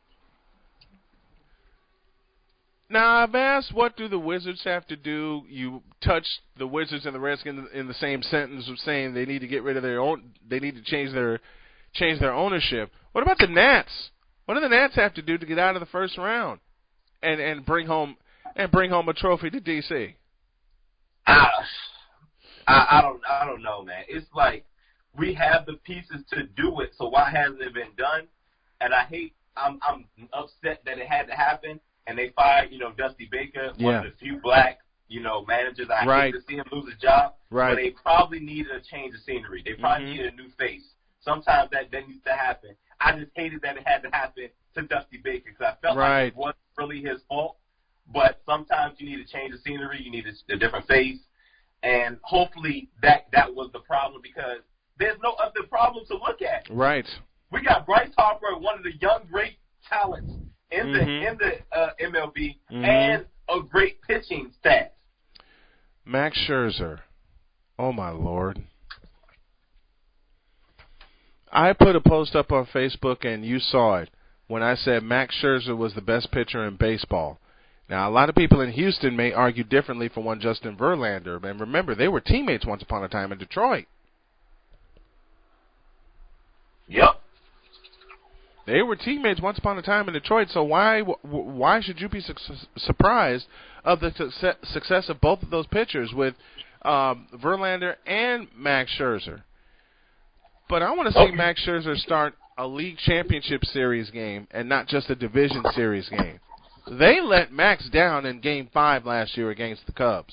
Now, I've asked, what do the Wizards have to do? You touched the Wizards and the Redskins in the same sentence of saying they need to get rid of their own, they need to change their change their ownership. What about the Nats? What do the Nats have to do to get out of the first round and and bring home and bring home a trophy to D C? I, I, I don't I don't know, man. It's like we have the pieces to do it, so why hasn't it been done? And I hate, I'm I'm upset that it had to happen, and they fired, you know, Dusty Baker, yeah. one of the few black, you know, managers. I right. hate to see him lose his job, right. but they probably needed a change of scenery. They probably mm-hmm. needed a new face. Sometimes that, that needs to happen. I just hated that it had to happen to Dusty Baker because I felt right. like it wasn't really his fault. But sometimes you need a change of scenery. You need a, a different face. And hopefully that, that was the problem because there's no other problem to look at. Right. We got Bryce Harper, one of the young, great talents in the mm-hmm. in the uh, M L B, mm-hmm. and a great pitching staff. Max Scherzer. Oh, my Lord. I put a post up on Facebook, and you saw it, when I said Max Scherzer was the best pitcher in baseball. Now, a lot of people in Houston may argue differently from one Justin Verlander. And remember, they were teammates once upon a time in Detroit. Yep. They were teammates once upon a time in Detroit, so why why should you be su- surprised of the success, success of both of those pitchers with um, Verlander and Max Scherzer? But I want to see okay. Max Scherzer start a league championship series game and not just a division series game. They let Max down in Game five last year against the Cubs.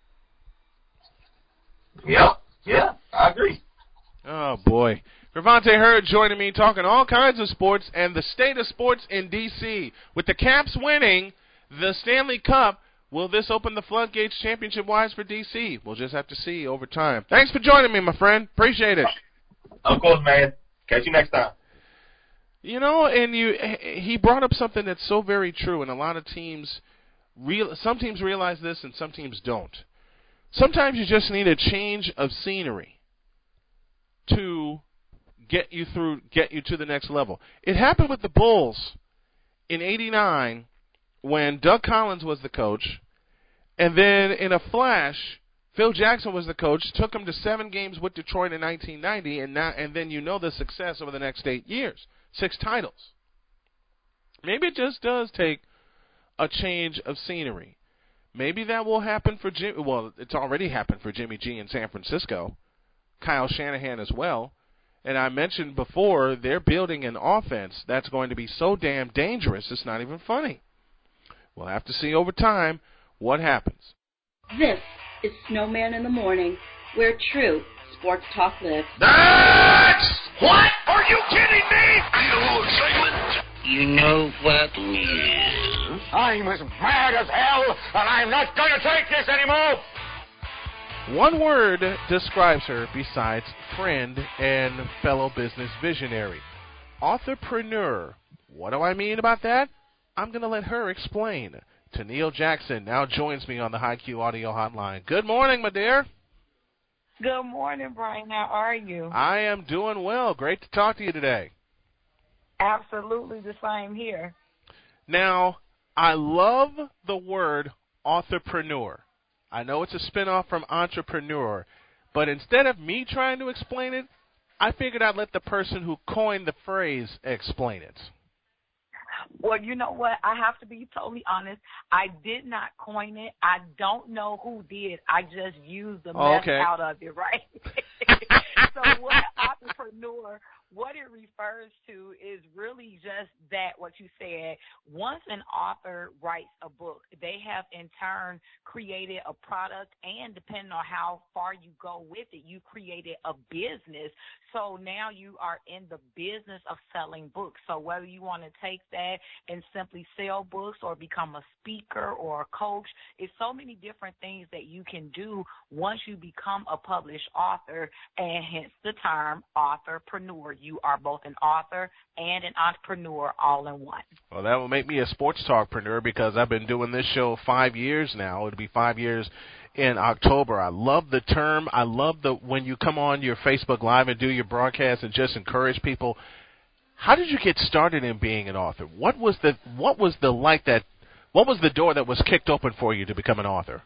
Yeah, yeah, I agree. Oh, boy. Gervonta Hurd joining me, talking all kinds of sports and the state of sports in D C With the Caps winning the Stanley Cup, will this open the floodgates championship-wise for D C? We'll just have to see over time. Thanks for joining me, my friend. Appreciate it. Of course, man. Catch you next time. You know, and you he brought up something that's so very true, and a lot of teams, real, some teams realize this and some teams don't. Sometimes you just need a change of scenery to get you through, get you to the next level. It happened with the Bulls in eighty-nine when Doug Collins was the coach, and then in a flash, Phil Jackson was the coach, took them to seven games with Detroit in nineteen ninety, and now, and then you know the success over the next eight years. Six titles. Maybe it just does take a change of scenery. Maybe that will happen for Jim. Well, it's already happened for Jimmy G in San Francisco. Kyle Shanahan as well. And I mentioned before, they're building an offense that's going to be so damn dangerous, it's not even funny. We'll have to see over time what happens. This is Snowman in the Morning, where true sports talk lives. That's what? Are you kidding me? Feel excitement? You know what will? I'm as mad as hell, and I'm not going to take this anymore. One word describes her besides friend and fellow business visionary. Authorpreneur. What do I mean about that? I'm going to let her explain. Tennille Jackson now joins me on the High Q Audio Hotline. Good morning, my dear. Good morning, Brian. How are you? I am doing well. Great to talk to you today. Absolutely the same here. Now, I love the word authorpreneur. I know it's a spinoff from entrepreneur, but instead of me trying to explain it, I figured I'd let the person who coined the phrase explain it. Well, you know what? I have to be totally honest. I did not coin it. I don't know who did. I just used the Oh, mess okay. out of it, right? So what entrepreneur, what it refers to is really just that, what you said. Once an author writes a book, they have in turn created a product, and depending on how far you go with it, you created a business. So now you are in the business of selling books. So whether you want to take that and simply sell books or become a speaker or a coach, it's so many different things that you can do once you become a published author, and hence the term authorpreneur. You are both an author and an entrepreneur all in one. Well, that will make me a sports talkpreneur because I've been doing this show five years now. It'll be five years in October. I love the term. I love the when you come on your Facebook Live and do your broadcast and just encourage people. How did you get started in being an author? What was the what was the like that? What was the door that was kicked open for you to become an author?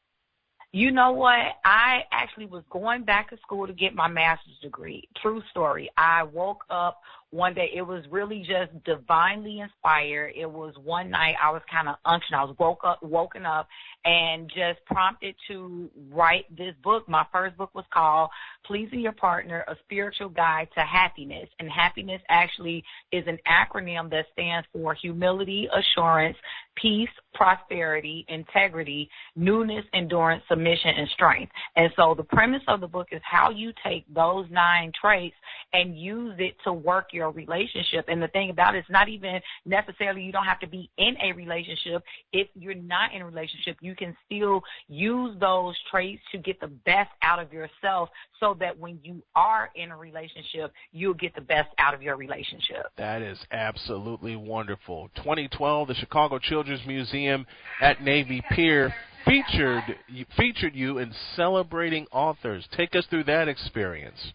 You know what? I actually was going back to school to get my master's degree. True story. I woke up one day. It was really just divinely inspired. It was one night I was kind of unctioned. I was woke up, woken up and just prompted to write this book. My first book was called Pleasing Your Partner, A Spiritual Guide to Happiness. And happiness actually is an acronym that stands for humility, assurance, peace, prosperity, integrity, newness, endurance, submission, and strength. And so the premise of the book is how you take those nine traits and use it to work your relationship. And the thing about it, it's not even necessarily you don't have to be in a relationship. If you're not in a relationship, you can still use those traits to get the best out of yourself so that when you are in a relationship, you'll get the best out of your relationship. That is absolutely wonderful. twenty twelve, the Chicago Children's Museum at Navy Pier featured featured you in Celebrating Authors. Take us through that experience.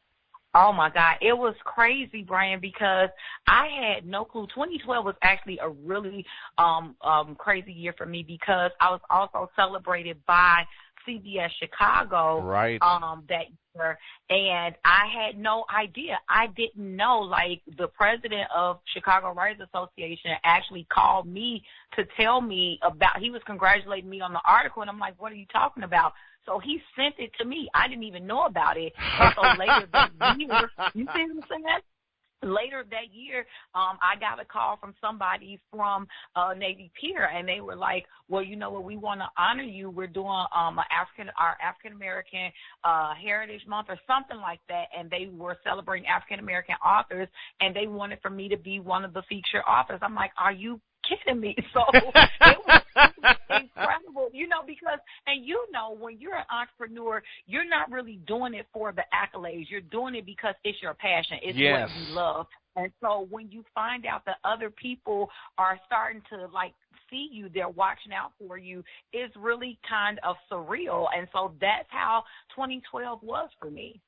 Oh, my God. It was crazy, Brian, because I had no clue. twenty twelve was actually a really um, um, crazy year for me because I was also celebrated by C B S Chicago right. um, that year, and I had no idea. I didn't know, like, the president of Chicago Writers Association actually called me to tell me about, he was congratulating me on the article, and I'm like, what are you talking about? So he sent it to me. I didn't even know about it. And so later that year, you see what I'm saying? Later that year, um, I got a call from somebody from uh, Navy Pier, and they were like, well, you know what, we want to honor you. We're doing um, a African, our African-American uh, Heritage Month or something like that, and they were celebrating African-American authors, and they wanted for me to be one of the featured authors. I'm like, are you kidding me? So it was incredible, you know, because, and you know, when you're an entrepreneur, you're not really doing it for the accolades. You're doing it because it's your passion. It's yes. what you love. And so when you find out that other people are starting to, like, see you, they're watching out for you, it's really kind of surreal. And so that's how twenty twelve was for me.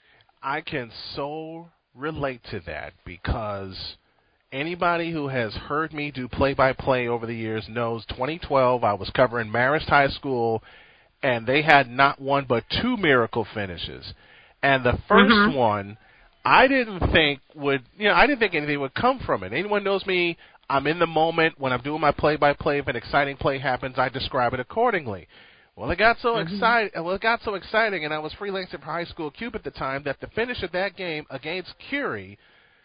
I can so relate to that because anybody who has heard me do play-by-play over the years knows twenty twelve I was covering Marist High School, and they had not one but two miracle finishes. And the first mm-hmm. one, I didn't think would, you know, I didn't think anything would come from it. Anyone knows me, I'm in the moment. When I'm doing my play-by-play, if an exciting play happens, I describe it accordingly. Well, it got so mm-hmm. excited. Well, it got so exciting, and I was freelancing for High School Cube at the time, that the finish of that game against Curie,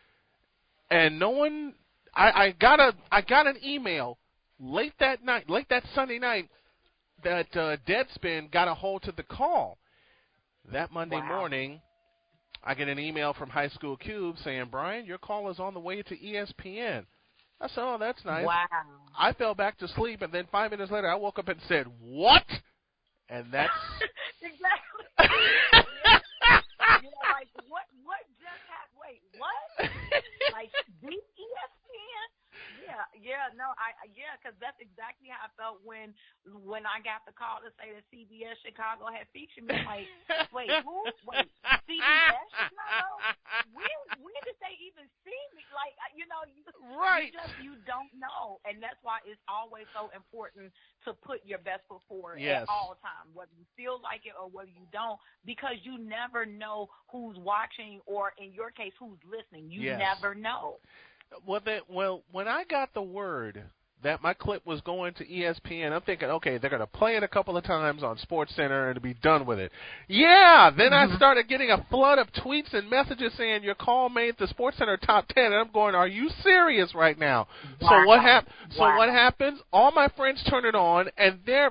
and no one, I, I got a, I got an email late that night, late that Sunday night, that uh, Deadspin got a hold of the call. That Monday Wow. morning, I get an email from High School Cube saying, Brian, your call is on the way to E S P N. I said, oh, that's nice. Wow. I fell back to sleep, and then five minutes later, I woke up and said, what? And that's... exactly. You know, like, what, what just happened? Wait, what? Like, the E S P N? Yeah, yeah, no, I, yeah, because that's exactly how I felt when when I got the call to say that C B S Chicago had featured me. I'm like, wait, who? Wait, C B S Chicago? When, when did they even see me? Like, you know, you, right. you just, you don't know. And that's why it's always so important to put your best foot forward yes. at all times, whether you feel like it or whether you don't, because you never know who's watching or, in your case, who's listening. You yes. never know. Well, they, well, when I got the word that my clip was going to E S P N, I'm thinking, okay, they're going to play it a couple of times on SportsCenter and be done with it. Yeah, then Mm-hmm. I started getting a flood of tweets and messages saying your call made the SportsCenter top ten, and I'm going, are you serious right now? Wow. So what hap- So wow. what happens? All my friends turn it on, and they're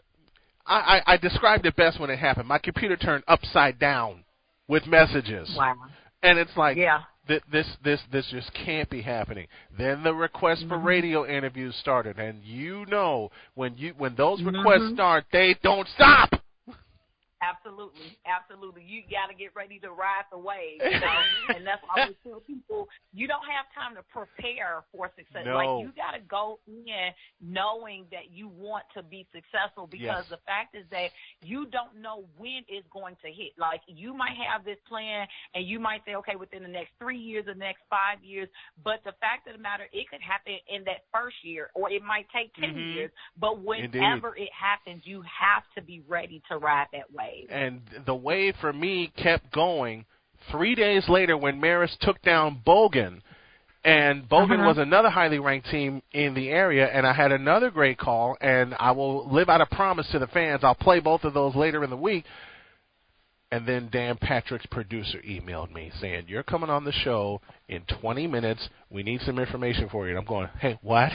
I, I, I described it best when it happened. My computer turned upside down with messages. Wow. And it's like, yeah. th- this this this just can't be happening. Then the request mm-hmm. for radio interviews started, and you know when you when those mm-hmm. requests start, they don't stop. Absolutely, absolutely. You got to get ready to ride the wave, you know, and that's why I always tell people you don't have time to prepare for success. No. Like, you got to go in knowing that you want to be successful, because yes. the fact is that you don't know when it's going to hit. Like, you might have this plan, and you might say, okay, within the next three years, the next five years, but the fact of the matter, it could happen in that first year, or it might take ten mm-hmm. years, but whenever Indeed. it happens, you have to be ready to ride that wave. And the wave for me kept going. Three days later, when Marist took down Bogan, and Bogan uh-huh. was another highly ranked team in the area, and I had another great call, and I will live out a promise to the fans. I'll play both of those later in the week. And then Dan Patrick's producer emailed me saying, you're coming on the show in twenty minutes. We need some information for you. And I'm going, hey, what?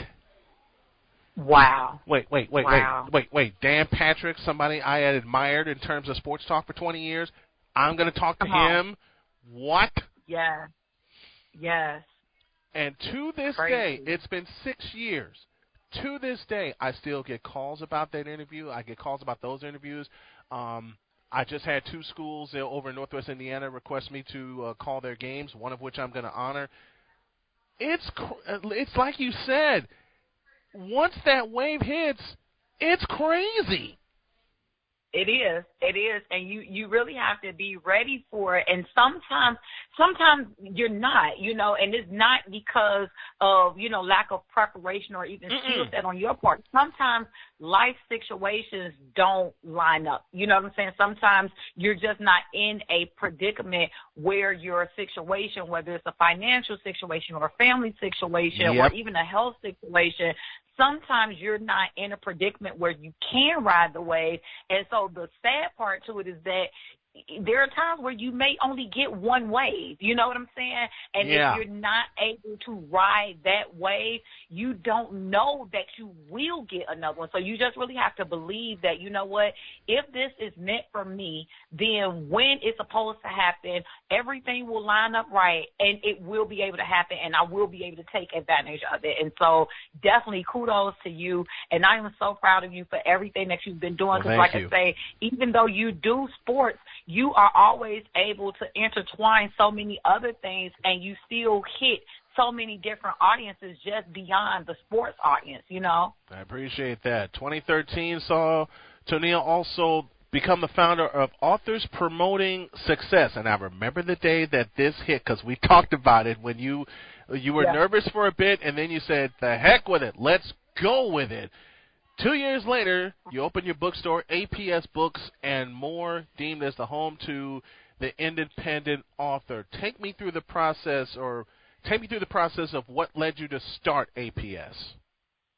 Wow. Wait, wait, wait, wow. wait, wait, wait. Dan Patrick, somebody I had admired in terms of sports talk for twenty years. I'm going to talk to uh-huh. him. What? Yeah. Yes. And to this Crazy. day, it's been six years. To this day, I still get calls about that interview. I get calls about those interviews. Um, I just had two schools uh, over in Northwest Indiana request me to uh, call their games, one of which I'm going to honor. It's cr- it's like you said. Once that wave hits, it's crazy. It is. It is. And you, you really have to be ready for it. And sometimes, sometimes you're not, you know, and it's not because of, you know, lack of preparation or even Mm-mm. skill set on your part. Sometimes life situations don't line up. You know what I'm saying? Sometimes you're just not in a predicament where your situation, whether it's a financial situation or a family situation yep. or even a health situation, sometimes you're not in a predicament where you can ride the wave. And so the sad part to it is that there are times where you may only get one wave. You know what I'm saying? And yeah. if you're not able to ride that wave, you don't know that you will get another one. So you just really have to believe that, you know what, if this is meant for me, then when it's supposed to happen, everything will line up right, and it will be able to happen, and I will be able to take advantage of it. And so definitely kudos to you, and I am so proud of you for everything that you've been doing. Because well, like you. I say, even though you do sports, you are always able to intertwine so many other things, and you still hit so many different audiences just beyond the sports audience, you know? I appreciate that. twenty thirteen saw Tonea also become the founder of Authors Promoting Success, and I remember the day that this hit because we talked about it when you you were yeah. nervous for a bit, and then you said, the heck with it, let's go with it. Two years later, you open your bookstore, A P S Books and More, deemed as the home to the independent author. Take me through the process, or take me through the process of what led you to start A P S.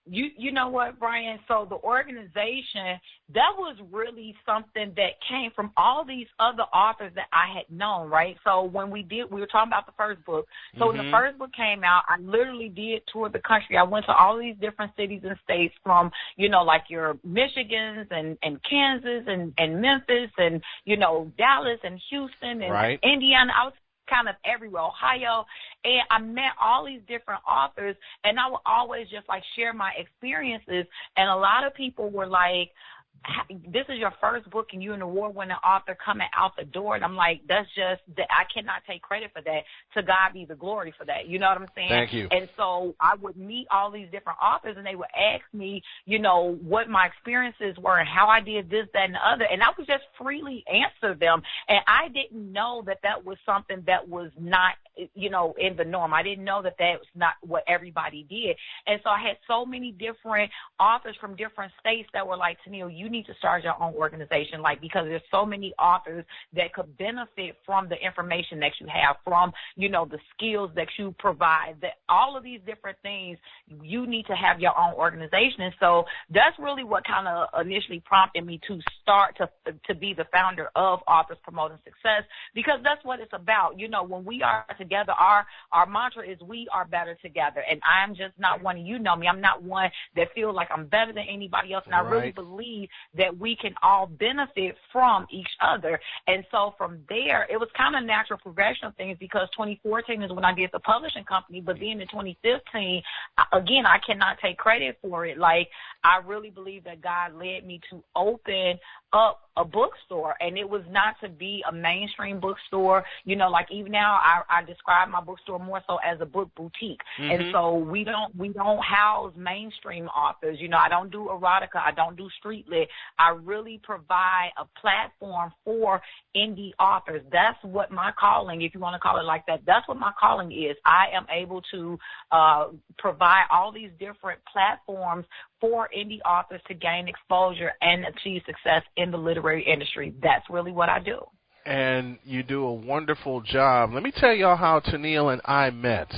You you know what, Brian? So the organization, that was really something that came from all these other authors that I had known, right? So when we did, we were talking about the first book. So mm-hmm. when the first book came out, I literally did tour the country. I went to all these different cities and states from, you know, like your Michigans and, and Kansas and, and Memphis and, you know, Dallas and Houston and right. Indiana. I was kind of everywhere, Ohio, and I met all these different authors, and I would always just, like, share my experiences, and a lot of people were like, this is your first book and you're an award-winning author coming out the door, and I'm like, that's just, that I cannot take credit for that. To God be the glory for that. You know what I'm saying? Thank you. And so I would meet all these different authors, and they would ask me, you know, what my experiences were and how I did this, that, and the other, and I would just freely answer them, and I didn't know that that was something that was not, you know, in the norm. I didn't know that that was not what everybody did, and so I had so many different authors from different states that were like, Tennille, you need to start your own organization, like, because there's so many authors that could benefit from the information that you have, from, you know, the skills that you provide, that all of these different things, you need to have your own organization. And so that's really what kind of initially prompted me to start to to be the founder of Authors Promoting Success, because that's what it's about. You know, when we are together, our our mantra is we are better together. And I'm just not one, you know me, I'm not one that feels like I'm better than anybody else. And right. I really believe that we can all benefit from each other. And so from there, it was kind of natural progression of things, because twenty fourteen is when I did the publishing company, but then in twenty fifteen, again, I cannot take credit for it. Like, I really believe that God led me to open up a bookstore, and it was not to be a mainstream bookstore. You know, like even now I, I describe my bookstore more so as a book boutique. Mm-hmm. And so we don't we don't house mainstream authors. You know, I don't do erotica, I don't do street lit. I really provide a platform for indie authors. That's what my calling, if you want to call it like that, that's what my calling is. I am able to uh, provide all these different platforms for indie authors to gain exposure and achieve success in the literary industry. That's really what I do. And you do a wonderful job. Let me tell y'all how Tennille and I met.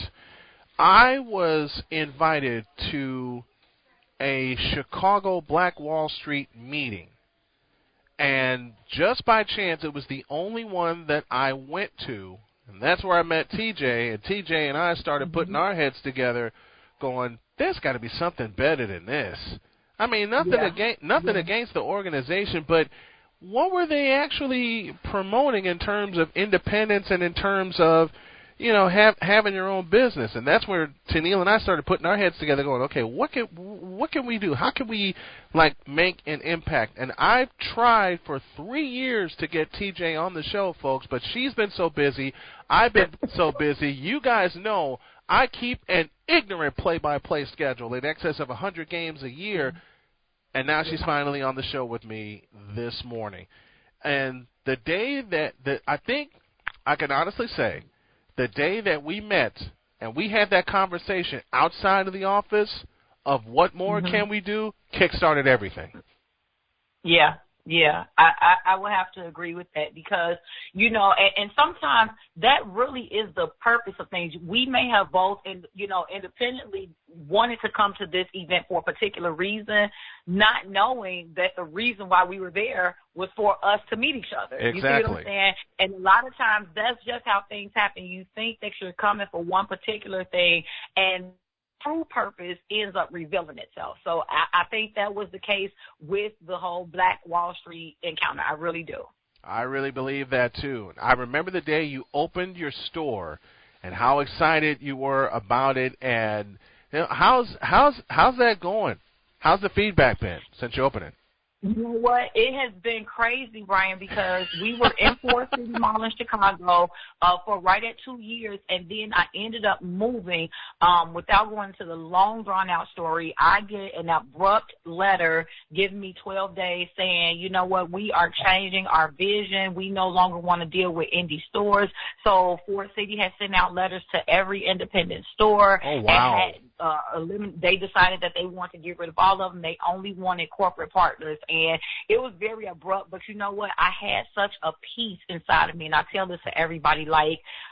I was invited to a Chicago Black Wall Street meeting, and just by chance, it was the only one that I went to, and that's where I met T J, and T J and I started putting our heads together going, there's got to be something better than this. I mean, nothing, yeah. against, nothing yeah. against the organization, but what were they actually promoting in terms of independence and in terms of, you know, have, having your own business? And that's where Tennille and I started putting our heads together going, okay, what can, what can we do? How can we, like, make an impact? And I've tried for three years to get T J on the show, folks, but she's been so busy. I've been so busy. You guys know I keep an ignorant play-by-play schedule in excess of one hundred games a year, and now she's finally on the show with me this morning. And the day that, that I think I can honestly say, the day that we met and we had that conversation outside of the office of what more mm-hmm. can we do, kick-started everything. Yeah. Yeah, I, I, I would have to agree with that, because, you know, and, and sometimes that really is the purpose of things. We may have both, in, you know, independently wanted to come to this event for a particular reason, not knowing that the reason why we were there was for us to meet each other. Exactly. You see what I'm saying? And a lot of times that's just how things happen. You think that you're coming for one particular thing, and true purpose ends up revealing itself. So I, I think that was the case with the whole Black Wall Street encounter. I really do. I really believe that, too. I remember the day you opened your store and how excited you were about it. And you know, how's how's how's that going? How's the feedback been since you opened it? You know what? It has been crazy, Brian, because we were in Ford City Mall in Chicago uh, for right at two years, and then I ended up moving. Um, without going into the long, drawn-out story, I get an abrupt letter giving me twelve days saying, you know what, we are changing our vision. We no longer want to deal with indie stores. So Ford City has sent out letters to every independent store. Oh, wow. And had, uh, elimin- they decided that they want to get rid of all of them. They only wanted corporate partners. And it was very abrupt, but you know what? I had such a peace inside of me, and I tell this to everybody, like,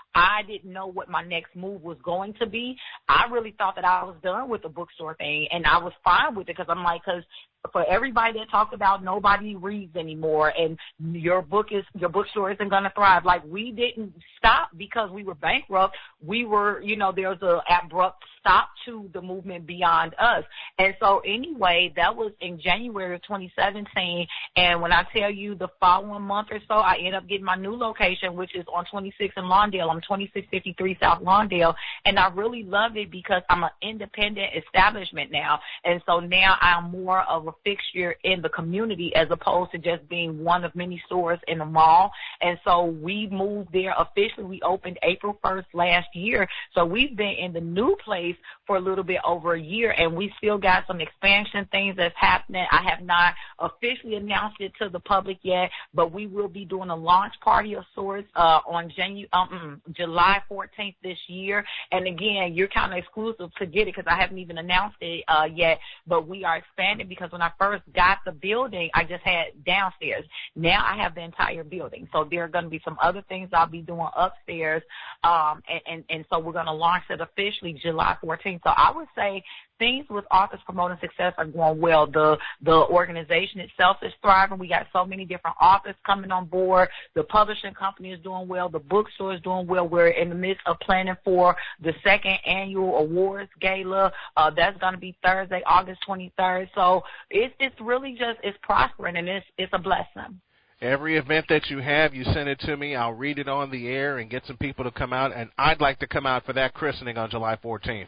I didn't know what my next move was going to be. I really thought that I was done with the bookstore thing, and I was fine with it because I'm like, because for everybody that talked about nobody reads anymore and your book is your bookstore isn't going to thrive. Like, we didn't stop because we were bankrupt. We were, you know, there was an abrupt stop to the movement beyond us. And so anyway, that was in January of twenty seventeen. And when I tell you the following month or so, I ended up getting my new location, which is on twenty-six in Lawndale. I'm twenty-six fifty-three South Lawndale. And I really love it because I'm an independent establishment now. And so now I'm more of a fixture in the community as opposed to just being one of many stores in the mall. And so we moved there officially. We opened April first last year. So we've been in the new place for a little bit over a year, and we still got some expansion things that's happening. I have not officially announced it to the public yet, but we will be doing a launch party of sorts uh, on Janu- um, July fourteenth this year. And again, you're kind of exclusive to get it because I haven't even announced it uh, yet, but we are expanding because when I first got the building, I just had downstairs. Now I have the entire building. So there are going to be some other things I'll be doing upstairs, um, and, and, and so we're going to launch it officially July fourteenth. So I would say things with Authors Promoting Success are going well. The the organization itself is thriving. We got so many different authors coming on board. The publishing company is doing well. The bookstore is doing well. We're in the midst of planning for the second annual awards gala. Uh, that's going to be Thursday, August twenty-third. So it's it's really just it's prospering, and it's it's a blessing. Every event that you have, you send it to me. I'll read it on the air and get some people to come out, and I'd like to come out for that christening on July fourteenth.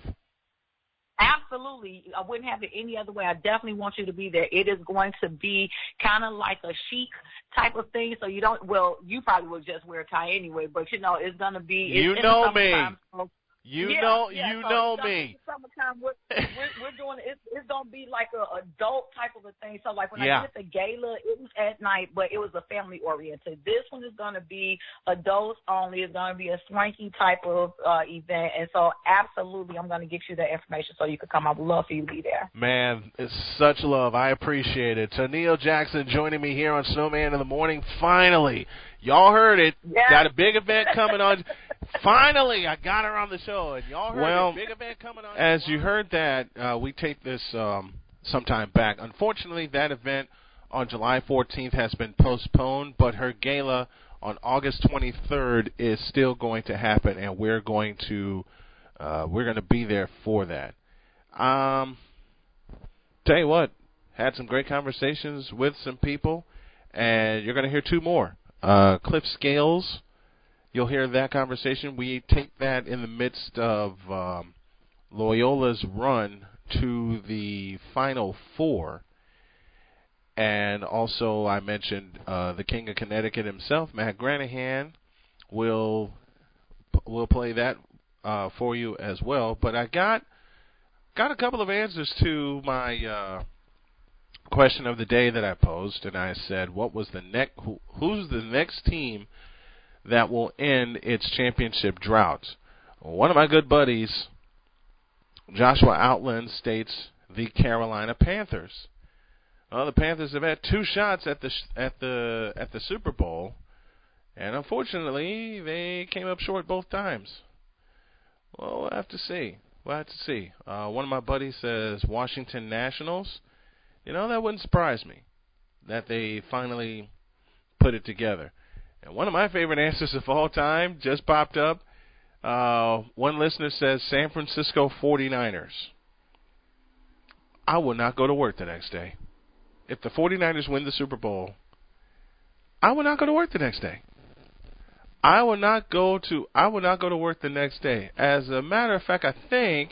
Absolutely. I wouldn't have it any other way. I definitely want you to be there. It is going to be kind of like a chic type of thing. So you don't, well, you probably will just wear a tie anyway, but, you know, it's going to be. You it's, know it's me. So You yeah, know, yeah, you so know summer, me. Summertime, we're, we're, we're doing it's, it's gonna be like a adult type of a thing. So like when yeah. I did the gala, it was at night, but it was a family oriented. This one is gonna be adults only. It's gonna be a swanky type of uh, event, and so absolutely, I'm gonna get you that information so you can come. I would love for you to be there. Man, it's such love. I appreciate it. Tennille Jackson joining me here on Snowman in the Morning. Finally. Y'all heard it. Yeah. Got a big event coming on. Finally, I got her on the show, and y'all heard well, it. Big event coming on. As you heard that, uh, we take this um, sometime back. Unfortunately, that event on July fourteenth has been postponed, but her gala on August twenty-third is still going to happen, and we're going to uh, we're going to be there for that. Um, tell you what, had some great conversations with some people, and you're going to hear two more. Uh, Cliff Scales, you'll hear that conversation. We take that in the midst of um, Loyola's run to the Final Four. And also I mentioned uh, the King of Connecticut himself, Matt Granahan, will will play that uh, for you as well. But I got got a couple of answers to my uh, question of the day that I posed, and I said, "What was the next? Who, who's the next team that will end its championship drought?" One of my good buddies, Joshua Outland, states the Carolina Panthers. Well, the Panthers have had two shots at the at the at the Super Bowl, and unfortunately, they came up short both times. Well, we'll have to see. We'll have to see. Uh, one of my buddies says Washington Nationals. You know, that wouldn't surprise me that they finally put it together. And one of my favorite answers of all time just popped up. Uh, one listener says San Francisco forty-niners. I will not go to work the next day. If the forty-niners win the Super Bowl, I will not go to work the next day. I will not go to I will not go to work the next day. As a matter of fact, I think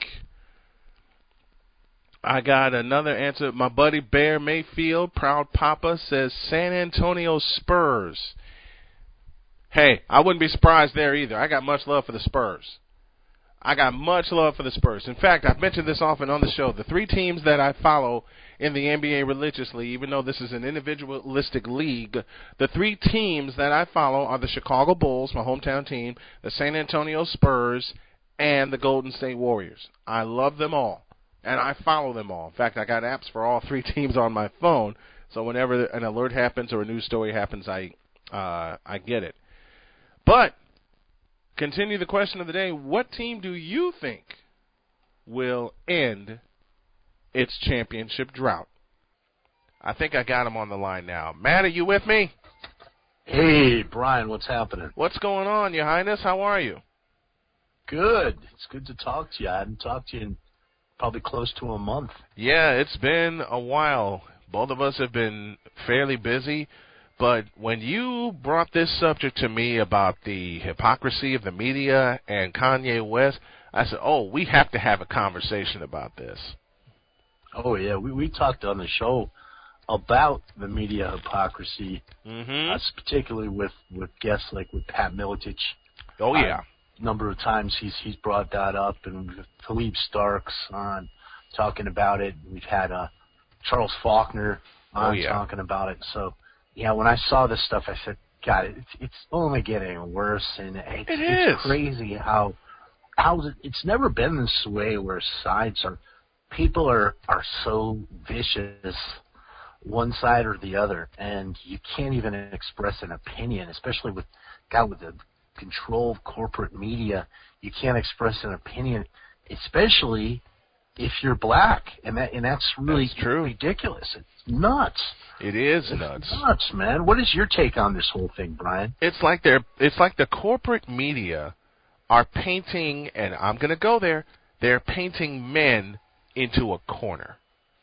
I got another answer. My buddy Bear Mayfield, Proud Papa, says San Antonio Spurs. Hey, I wouldn't be surprised there either. I got much love for the Spurs. I got much love for the Spurs. In fact, I've mentioned this often on the show. The three teams that I follow in the N B A religiously, even though this is an individualistic league, the three teams that I follow are the Chicago Bulls, my hometown team, the San Antonio Spurs, and the Golden State Warriors. I love them all, and I follow them all. In fact, I got apps for all three teams on my phone, so whenever an alert happens or a news story happens, I uh, I get it. But continue the question of the day. What team do you think will end its championship drought? I think I got him on the line now. Matt, are you with me? Hey, Brian, what's happening? What's going on, Your Highness? How are you? Good. It's good to talk to you. I hadn't talked to you in probably close to a month. Yeah, it's been a while. Both of us have been fairly busy, but when you brought this subject to me about the hypocrisy of the media and Kanye West, I said, oh, we have to have a conversation about this. Oh, yeah. We, we talked on the show about the media hypocrisy, mm-hmm. uh, particularly with, with guests like with Pat Miletich. Oh, yeah. Uh, a number of times he's he's brought that up, and with Philippe Starks on talking about it. We've had uh, Charles Faulkner on oh, yeah. talking about it. So, yeah, when I saw this stuff, I said, God, it's, it's only getting worse, and it's, it it's is. crazy how how it's never been this way where sides are people are are so vicious, one side or the other, and you can't even express an opinion, especially with God with the control of corporate media. You can't express an opinion, especially if you're black, and that and that's really that's true. ridiculous. It's nuts. It is it's nuts. Nuts, man. What is your take on this whole thing, Brian? It's like they're it's like the corporate media are painting, and I'm going to go there. They're painting men into a corner,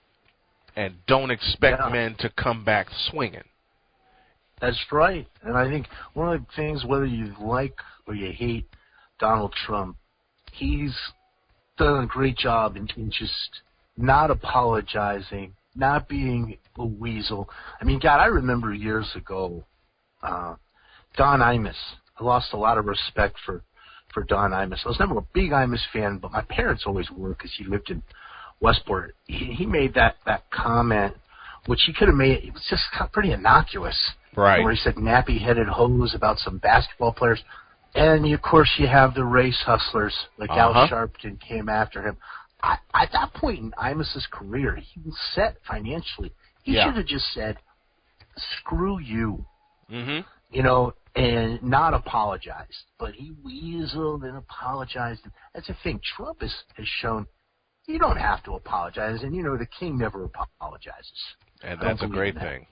and don't expect yeah. men to come back swinging. That's right. And I think one of the things, whether you like or you hate Donald Trump, he's done a great job in, in just not apologizing, not being a weasel. I mean, God, I remember years ago, uh, Don Imus. I lost a lot of respect for, for Don Imus. I was never a big Imus fan, but my parents always were because he lived in Westport. He, he made that, that comment, which he could have made. It was just pretty innocuous. Right. Where he said nappy-headed hose about some basketball players. And, of course, you have the race hustlers, like uh-huh. Al Sharpton came after him. I, at that point in Imus's career, he was set financially. He yeah. should have just said, screw you, mm-hmm. you know, and not apologized. But he weaseled and apologized. And that's the thing. Trump has, has shown you don't have to apologize. And, you know, the king never apologizes. And that's a great thing.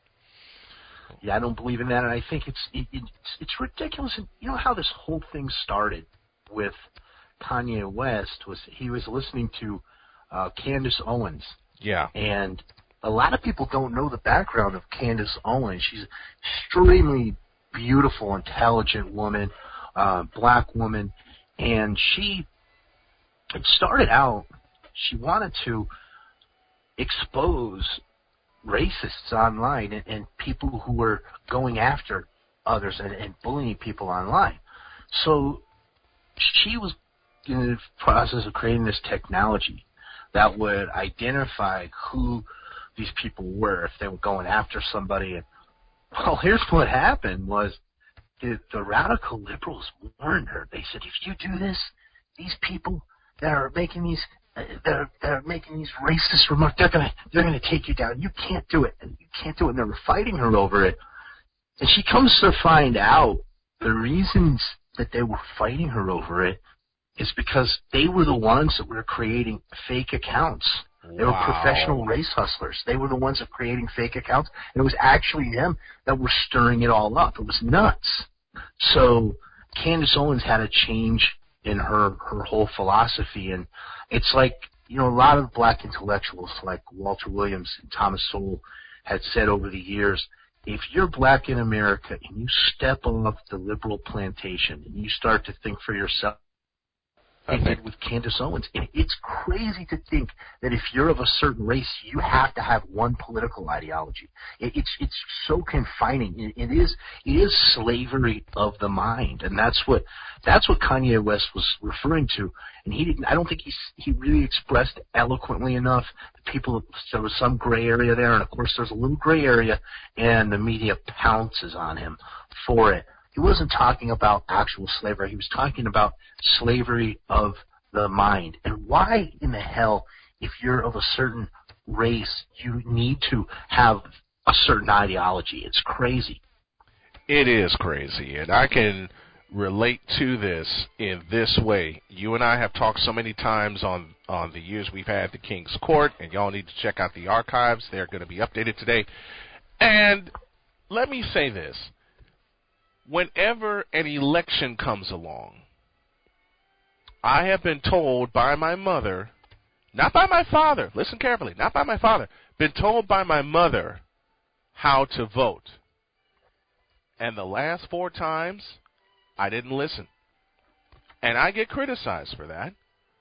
Yeah, I don't believe in that, and I think it's it, it's it's ridiculous. And you know how this whole thing started with Kanye West was he was listening to uh, Candace Owens. Yeah. And a lot of people don't know the background of Candace Owens. She's an extremely beautiful, intelligent woman, uh, black woman, and she it started out. She wanted to expose racists online and, and people who were going after others and, and bullying people online. So she was in the process of creating this technology that would identify who these people were if they were going after somebody. And well, here's what happened was the, the radical liberals warned her. They said, if you do this, these people that are making these They're, they're making these racist remarks. They're gonna, they're gonna take you down. You can't do it. You can't do it. And they were fighting her over it. And she comes to find out the reasons that they were fighting her over it is because they were the ones that were creating fake accounts. They were wow. professional race hustlers. They were the ones that were creating fake accounts. And it was actually them that were stirring it all up. It was nuts. So Candace Owens had a change in her, her whole philosophy. And it's like, you know, a lot of black intellectuals like Walter Williams and Thomas Sowell had said over the years, if you're black in America and you step off the liberal plantation and you start to think for yourself, they did with Candace Owens. And it's crazy to think that if you're of a certain race, you have to have one political ideology. It, it's it's so confining. It, it is it is slavery of the mind, and that's what that's what Kanye West was referring to. And he didn't. I don't think he he really expressed eloquently enough. People, there was some gray area there, and of course there's a little gray area, and the media pounces on him for it. He wasn't talking about actual slavery. He was talking about slavery of the mind. And why in the hell, if you're of a certain race, you need to have a certain ideology? It's crazy. It is crazy. And I can relate to this in this way. You and I have talked so many times on, on the years we've had the King's Court, and y'all need to check out the archives. They're going to be updated today. And let me say this. Whenever an election comes along, I have been told by my mother, not by my father, listen carefully, not by my father, been told by my mother how to vote. And the last four times, I didn't listen. And I get criticized for that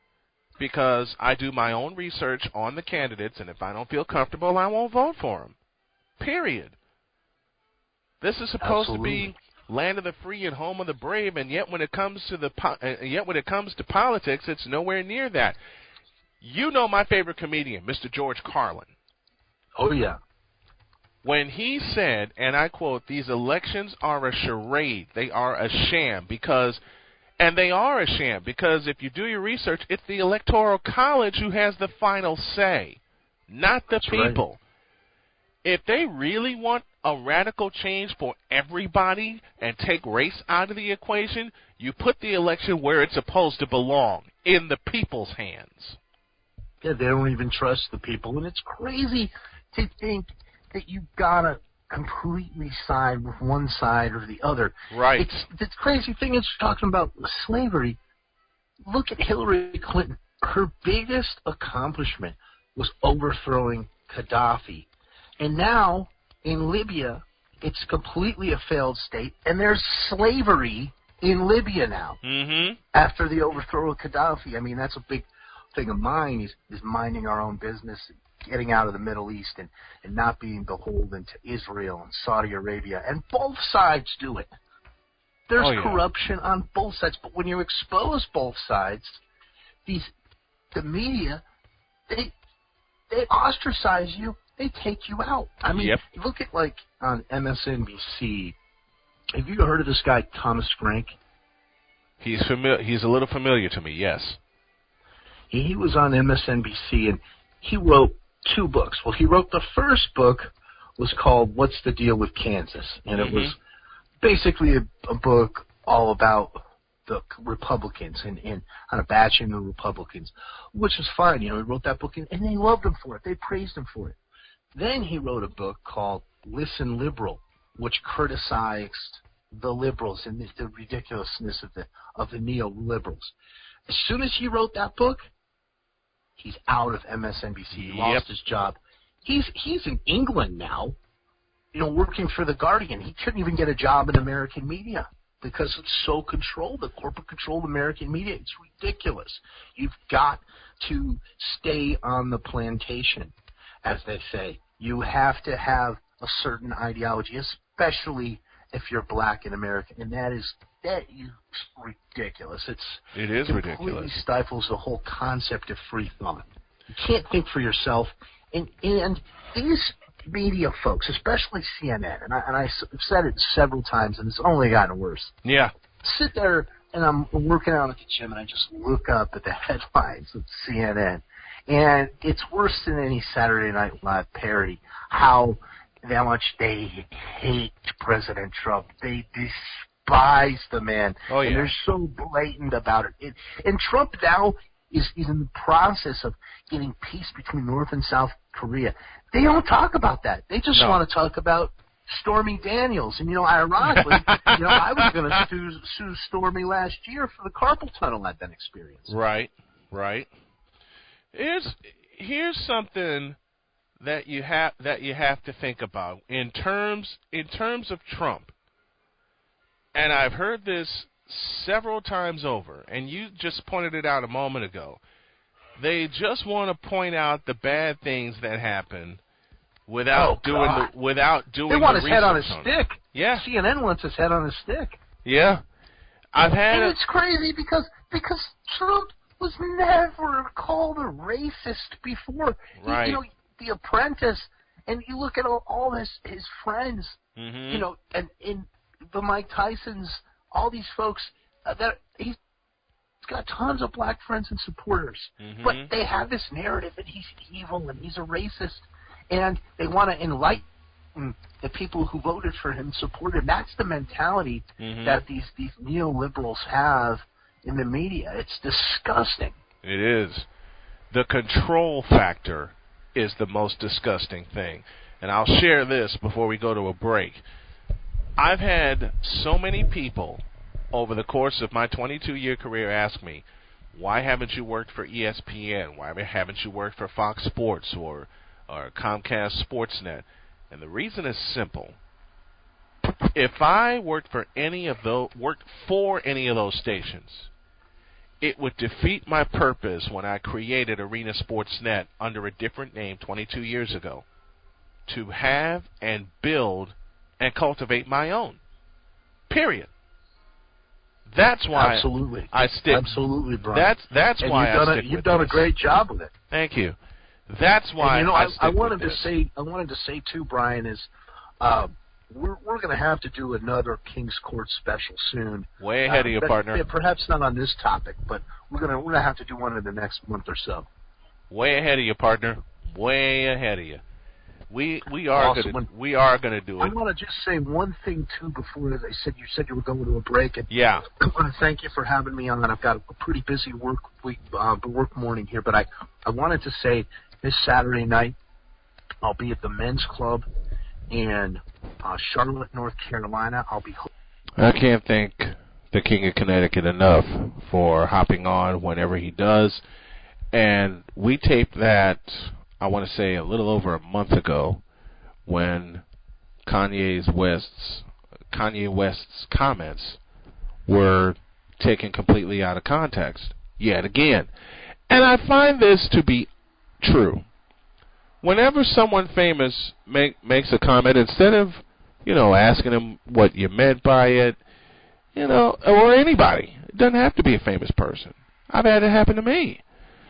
because I do my own research on the candidates, and if I don't feel comfortable, I won't vote for them. Period. This is supposed Absolutely. to be land of the free and home of the brave, and yet when it comes to the po- uh, yet when it comes to politics, it's nowhere near that. You know my favorite comedian, Mister George Carlin. Oh, yeah. When he said, and I quote, "These elections are a charade. They are a sham because," and they are a sham because if you do your research, it's the Electoral College who has the final say, not the That's people. right. If they really want a radical change for everybody and take race out of the equation, you put the election where it's supposed to belong, in the people's hands. Yeah, they don't even trust the people, and it's crazy to think that you've got to completely side with one side or the other. Right. It's, the crazy thing is talking about slavery. Look at Hillary Clinton. Her biggest accomplishment was overthrowing Gaddafi. And now, in Libya, it's completely a failed state, and there's slavery in Libya now Mm-hmm. after the overthrow of Gaddafi. I mean, that's a big thing of mine is, is minding our own business, getting out of the Middle East and, and not being beholden to Israel and Saudi Arabia. And both sides do it. There's Oh, yeah. corruption on both sides. But when you expose both sides, these the media, they they ostracize you. They take you out. I mean, Yep. you look at, like, on M S N B C, have you heard of this guy, Thomas Frank? He's familiar. He's a little familiar to me, yes. He, he was on M S N B C, and he wrote two books. Well, he wrote the first book was called What's the Deal with Kansas? And Mm-hmm. it was basically a, a book all about the Republicans and, and kind of bashing the Republicans, which is fine. You know, he wrote that book, and, and they loved him for it. They praised him for it. Then he wrote a book called Listen Liberal, which criticized the liberals and the, the ridiculousness of the of the neoliberals. As soon as he wrote that book, he's out of M S N B C. He Yep. lost his job. He's he's in England now, you know, working for The Guardian. He couldn't even get a job in American media because it's so controlled, the corporate controlled American media. It's ridiculous. You've got to stay on the plantation, as they say. You have to have a certain ideology, especially if you're black in America, and that is that is ridiculous. It's It is completely ridiculous. stifles the whole concept of free thought. You can't think for yourself, and and these media folks, especially C N N, and I and I've said it several times, and it's only gotten worse. Yeah. Sit there, and I'm working out at the gym, and I just look up at the headlines of C N N, and it's worse than any Saturday Night Live parody. How how much they hate President Trump. They despise the man. Oh, yeah. And they're so blatant about it. it. And Trump now is, is in the process of getting peace between North and South Korea. They don't talk about that. They just No. want to talk about Stormy Daniels. And, you know, ironically, you know, I was going to sue, sue Stormy last year for the carpal tunnel I've been experiencing. Right, right. Here's here's something that you have that you have to think about in terms in terms of Trump. And I've heard this several times over, and you just pointed it out a moment ago. They just want to point out the bad things that happen without Oh, doing God. the, without doing They want the his head on his research on stick. it. Yeah, C N N wants his head on his stick. yeah. I've had And a, it's crazy because because Trump was never called a racist before. He- Right. you know, The Apprentice, and you look at all, all his his friends, Mhm. you know, and in the Mike Tysons, all these folks uh, that he's got tons of black friends and supporters, Mhm. but they have this narrative that he's evil and he's a racist, and they want to enlighten and the people who voted for him supported him. That's the mentality mm-hmm. that these, these neoliberals have in the media. It's disgusting. It is. The control factor is the most disgusting thing. And I'll share this before we go to a break. I've had so many people over the course of my twenty-two-year career ask me, why haven't you worked for E S P N? Why haven't you worked for Fox Sports or, or Comcast Sportsnet? And the reason is simple. If I worked for any of those, worked for any of those stations, it would defeat my purpose when I created Arena Sportsnet under a different name twenty-two years ago, to have and build and cultivate my own. Period. That's why Absolutely. I stick. Absolutely, Brian. That's that's and why you've I done stick a, You've with done this. a great job with it. Thank you. That's why and, you know, I, I, stick I wanted with to this. say. I wanted to say too, Brian, is uh, we're we're going to have to do another King's Court special soon. Way ahead uh, of you, but, partner. Yeah, perhaps not on this topic, but we're gonna we're gonna have to do one in the next month or so. Way ahead of you, partner. Way ahead of you. We we are Awesome. gonna we are gonna do it. I want to just say one thing too before, as I said, you said you were going to a break. And yeah. I want to thank you for having me on. I've got a pretty busy work week, uh, work morning here, but I I wanted to say this Saturday night I'll be at the Men's Club in uh, Charlotte, North Carolina. I'll be. I can't thank the King of Connecticut enough for hopping on whenever he does, and we taped that. I want to say a little over a month ago, when Kanye's West's Kanye West's comments were taken completely out of context yet again. And I find this to be true. Whenever someone famous make, makes a comment, instead of, you know, asking them what you meant by it, you know, or anybody, it doesn't have to be a famous person. I've had it happen to me.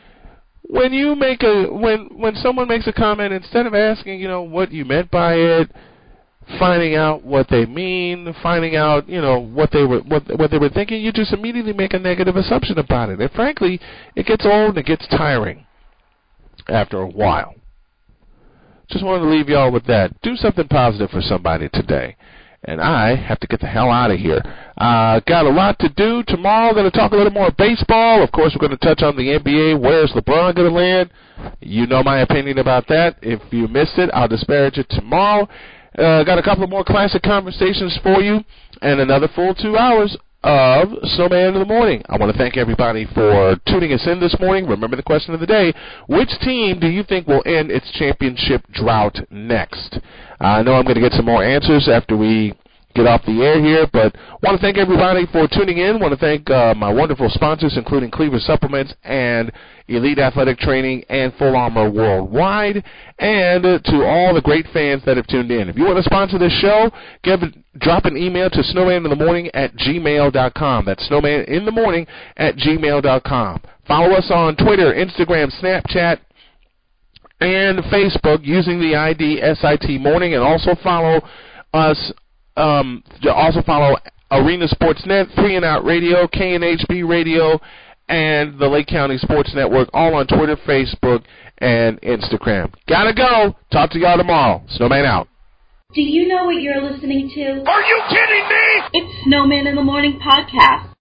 When you make a when when someone makes a comment, instead of asking, you know, what you meant by it, finding out what they mean, finding out, you know, what they were what what they were thinking, you just immediately make a negative assumption about it. And frankly, it gets old and it gets tiring after a while. Just wanted to leave y'all with that. Do something positive for somebody today. And I have to get the hell out of here. Uh, got a lot to do. Tomorrow, going to talk a little more baseball. Of course, we're going to touch on the N B A. Where's LeBron going to land? You know my opinion about that. If you missed it, I'll disparage it tomorrow. Uh, got a couple of more classic conversations for you, and another full two hours of Snowman in the Morning. I want to thank everybody for tuning us in this morning. Remember the question of the day: which team do you think will end its championship drought next? I know I'm going to get some more answers after we get off the air here, but want to thank everybody for tuning in. Want to thank uh, my wonderful sponsors, including Cleaver Supplements and Elite Athletic Training and Full Armor Worldwide, and uh, to all the great fans that have tuned in. If you want to sponsor this show, give it, drop an email to snowmaninthemorning at gmail dot com. That's snowmaninthemorning at gmail dot com. Follow us on Twitter, Instagram, Snapchat, and Facebook using the I D S I T Morning, and also follow us. Um, also follow Arena Sportsnet, Three and Out Radio, K N H B Radio, and the Lake County Sports Network, all on Twitter, Facebook, and Instagram. Gotta go. Talk to y'all tomorrow. Snowman out. Do you know what you're listening to? Are you kidding me? It's Snowman in the Morning podcast.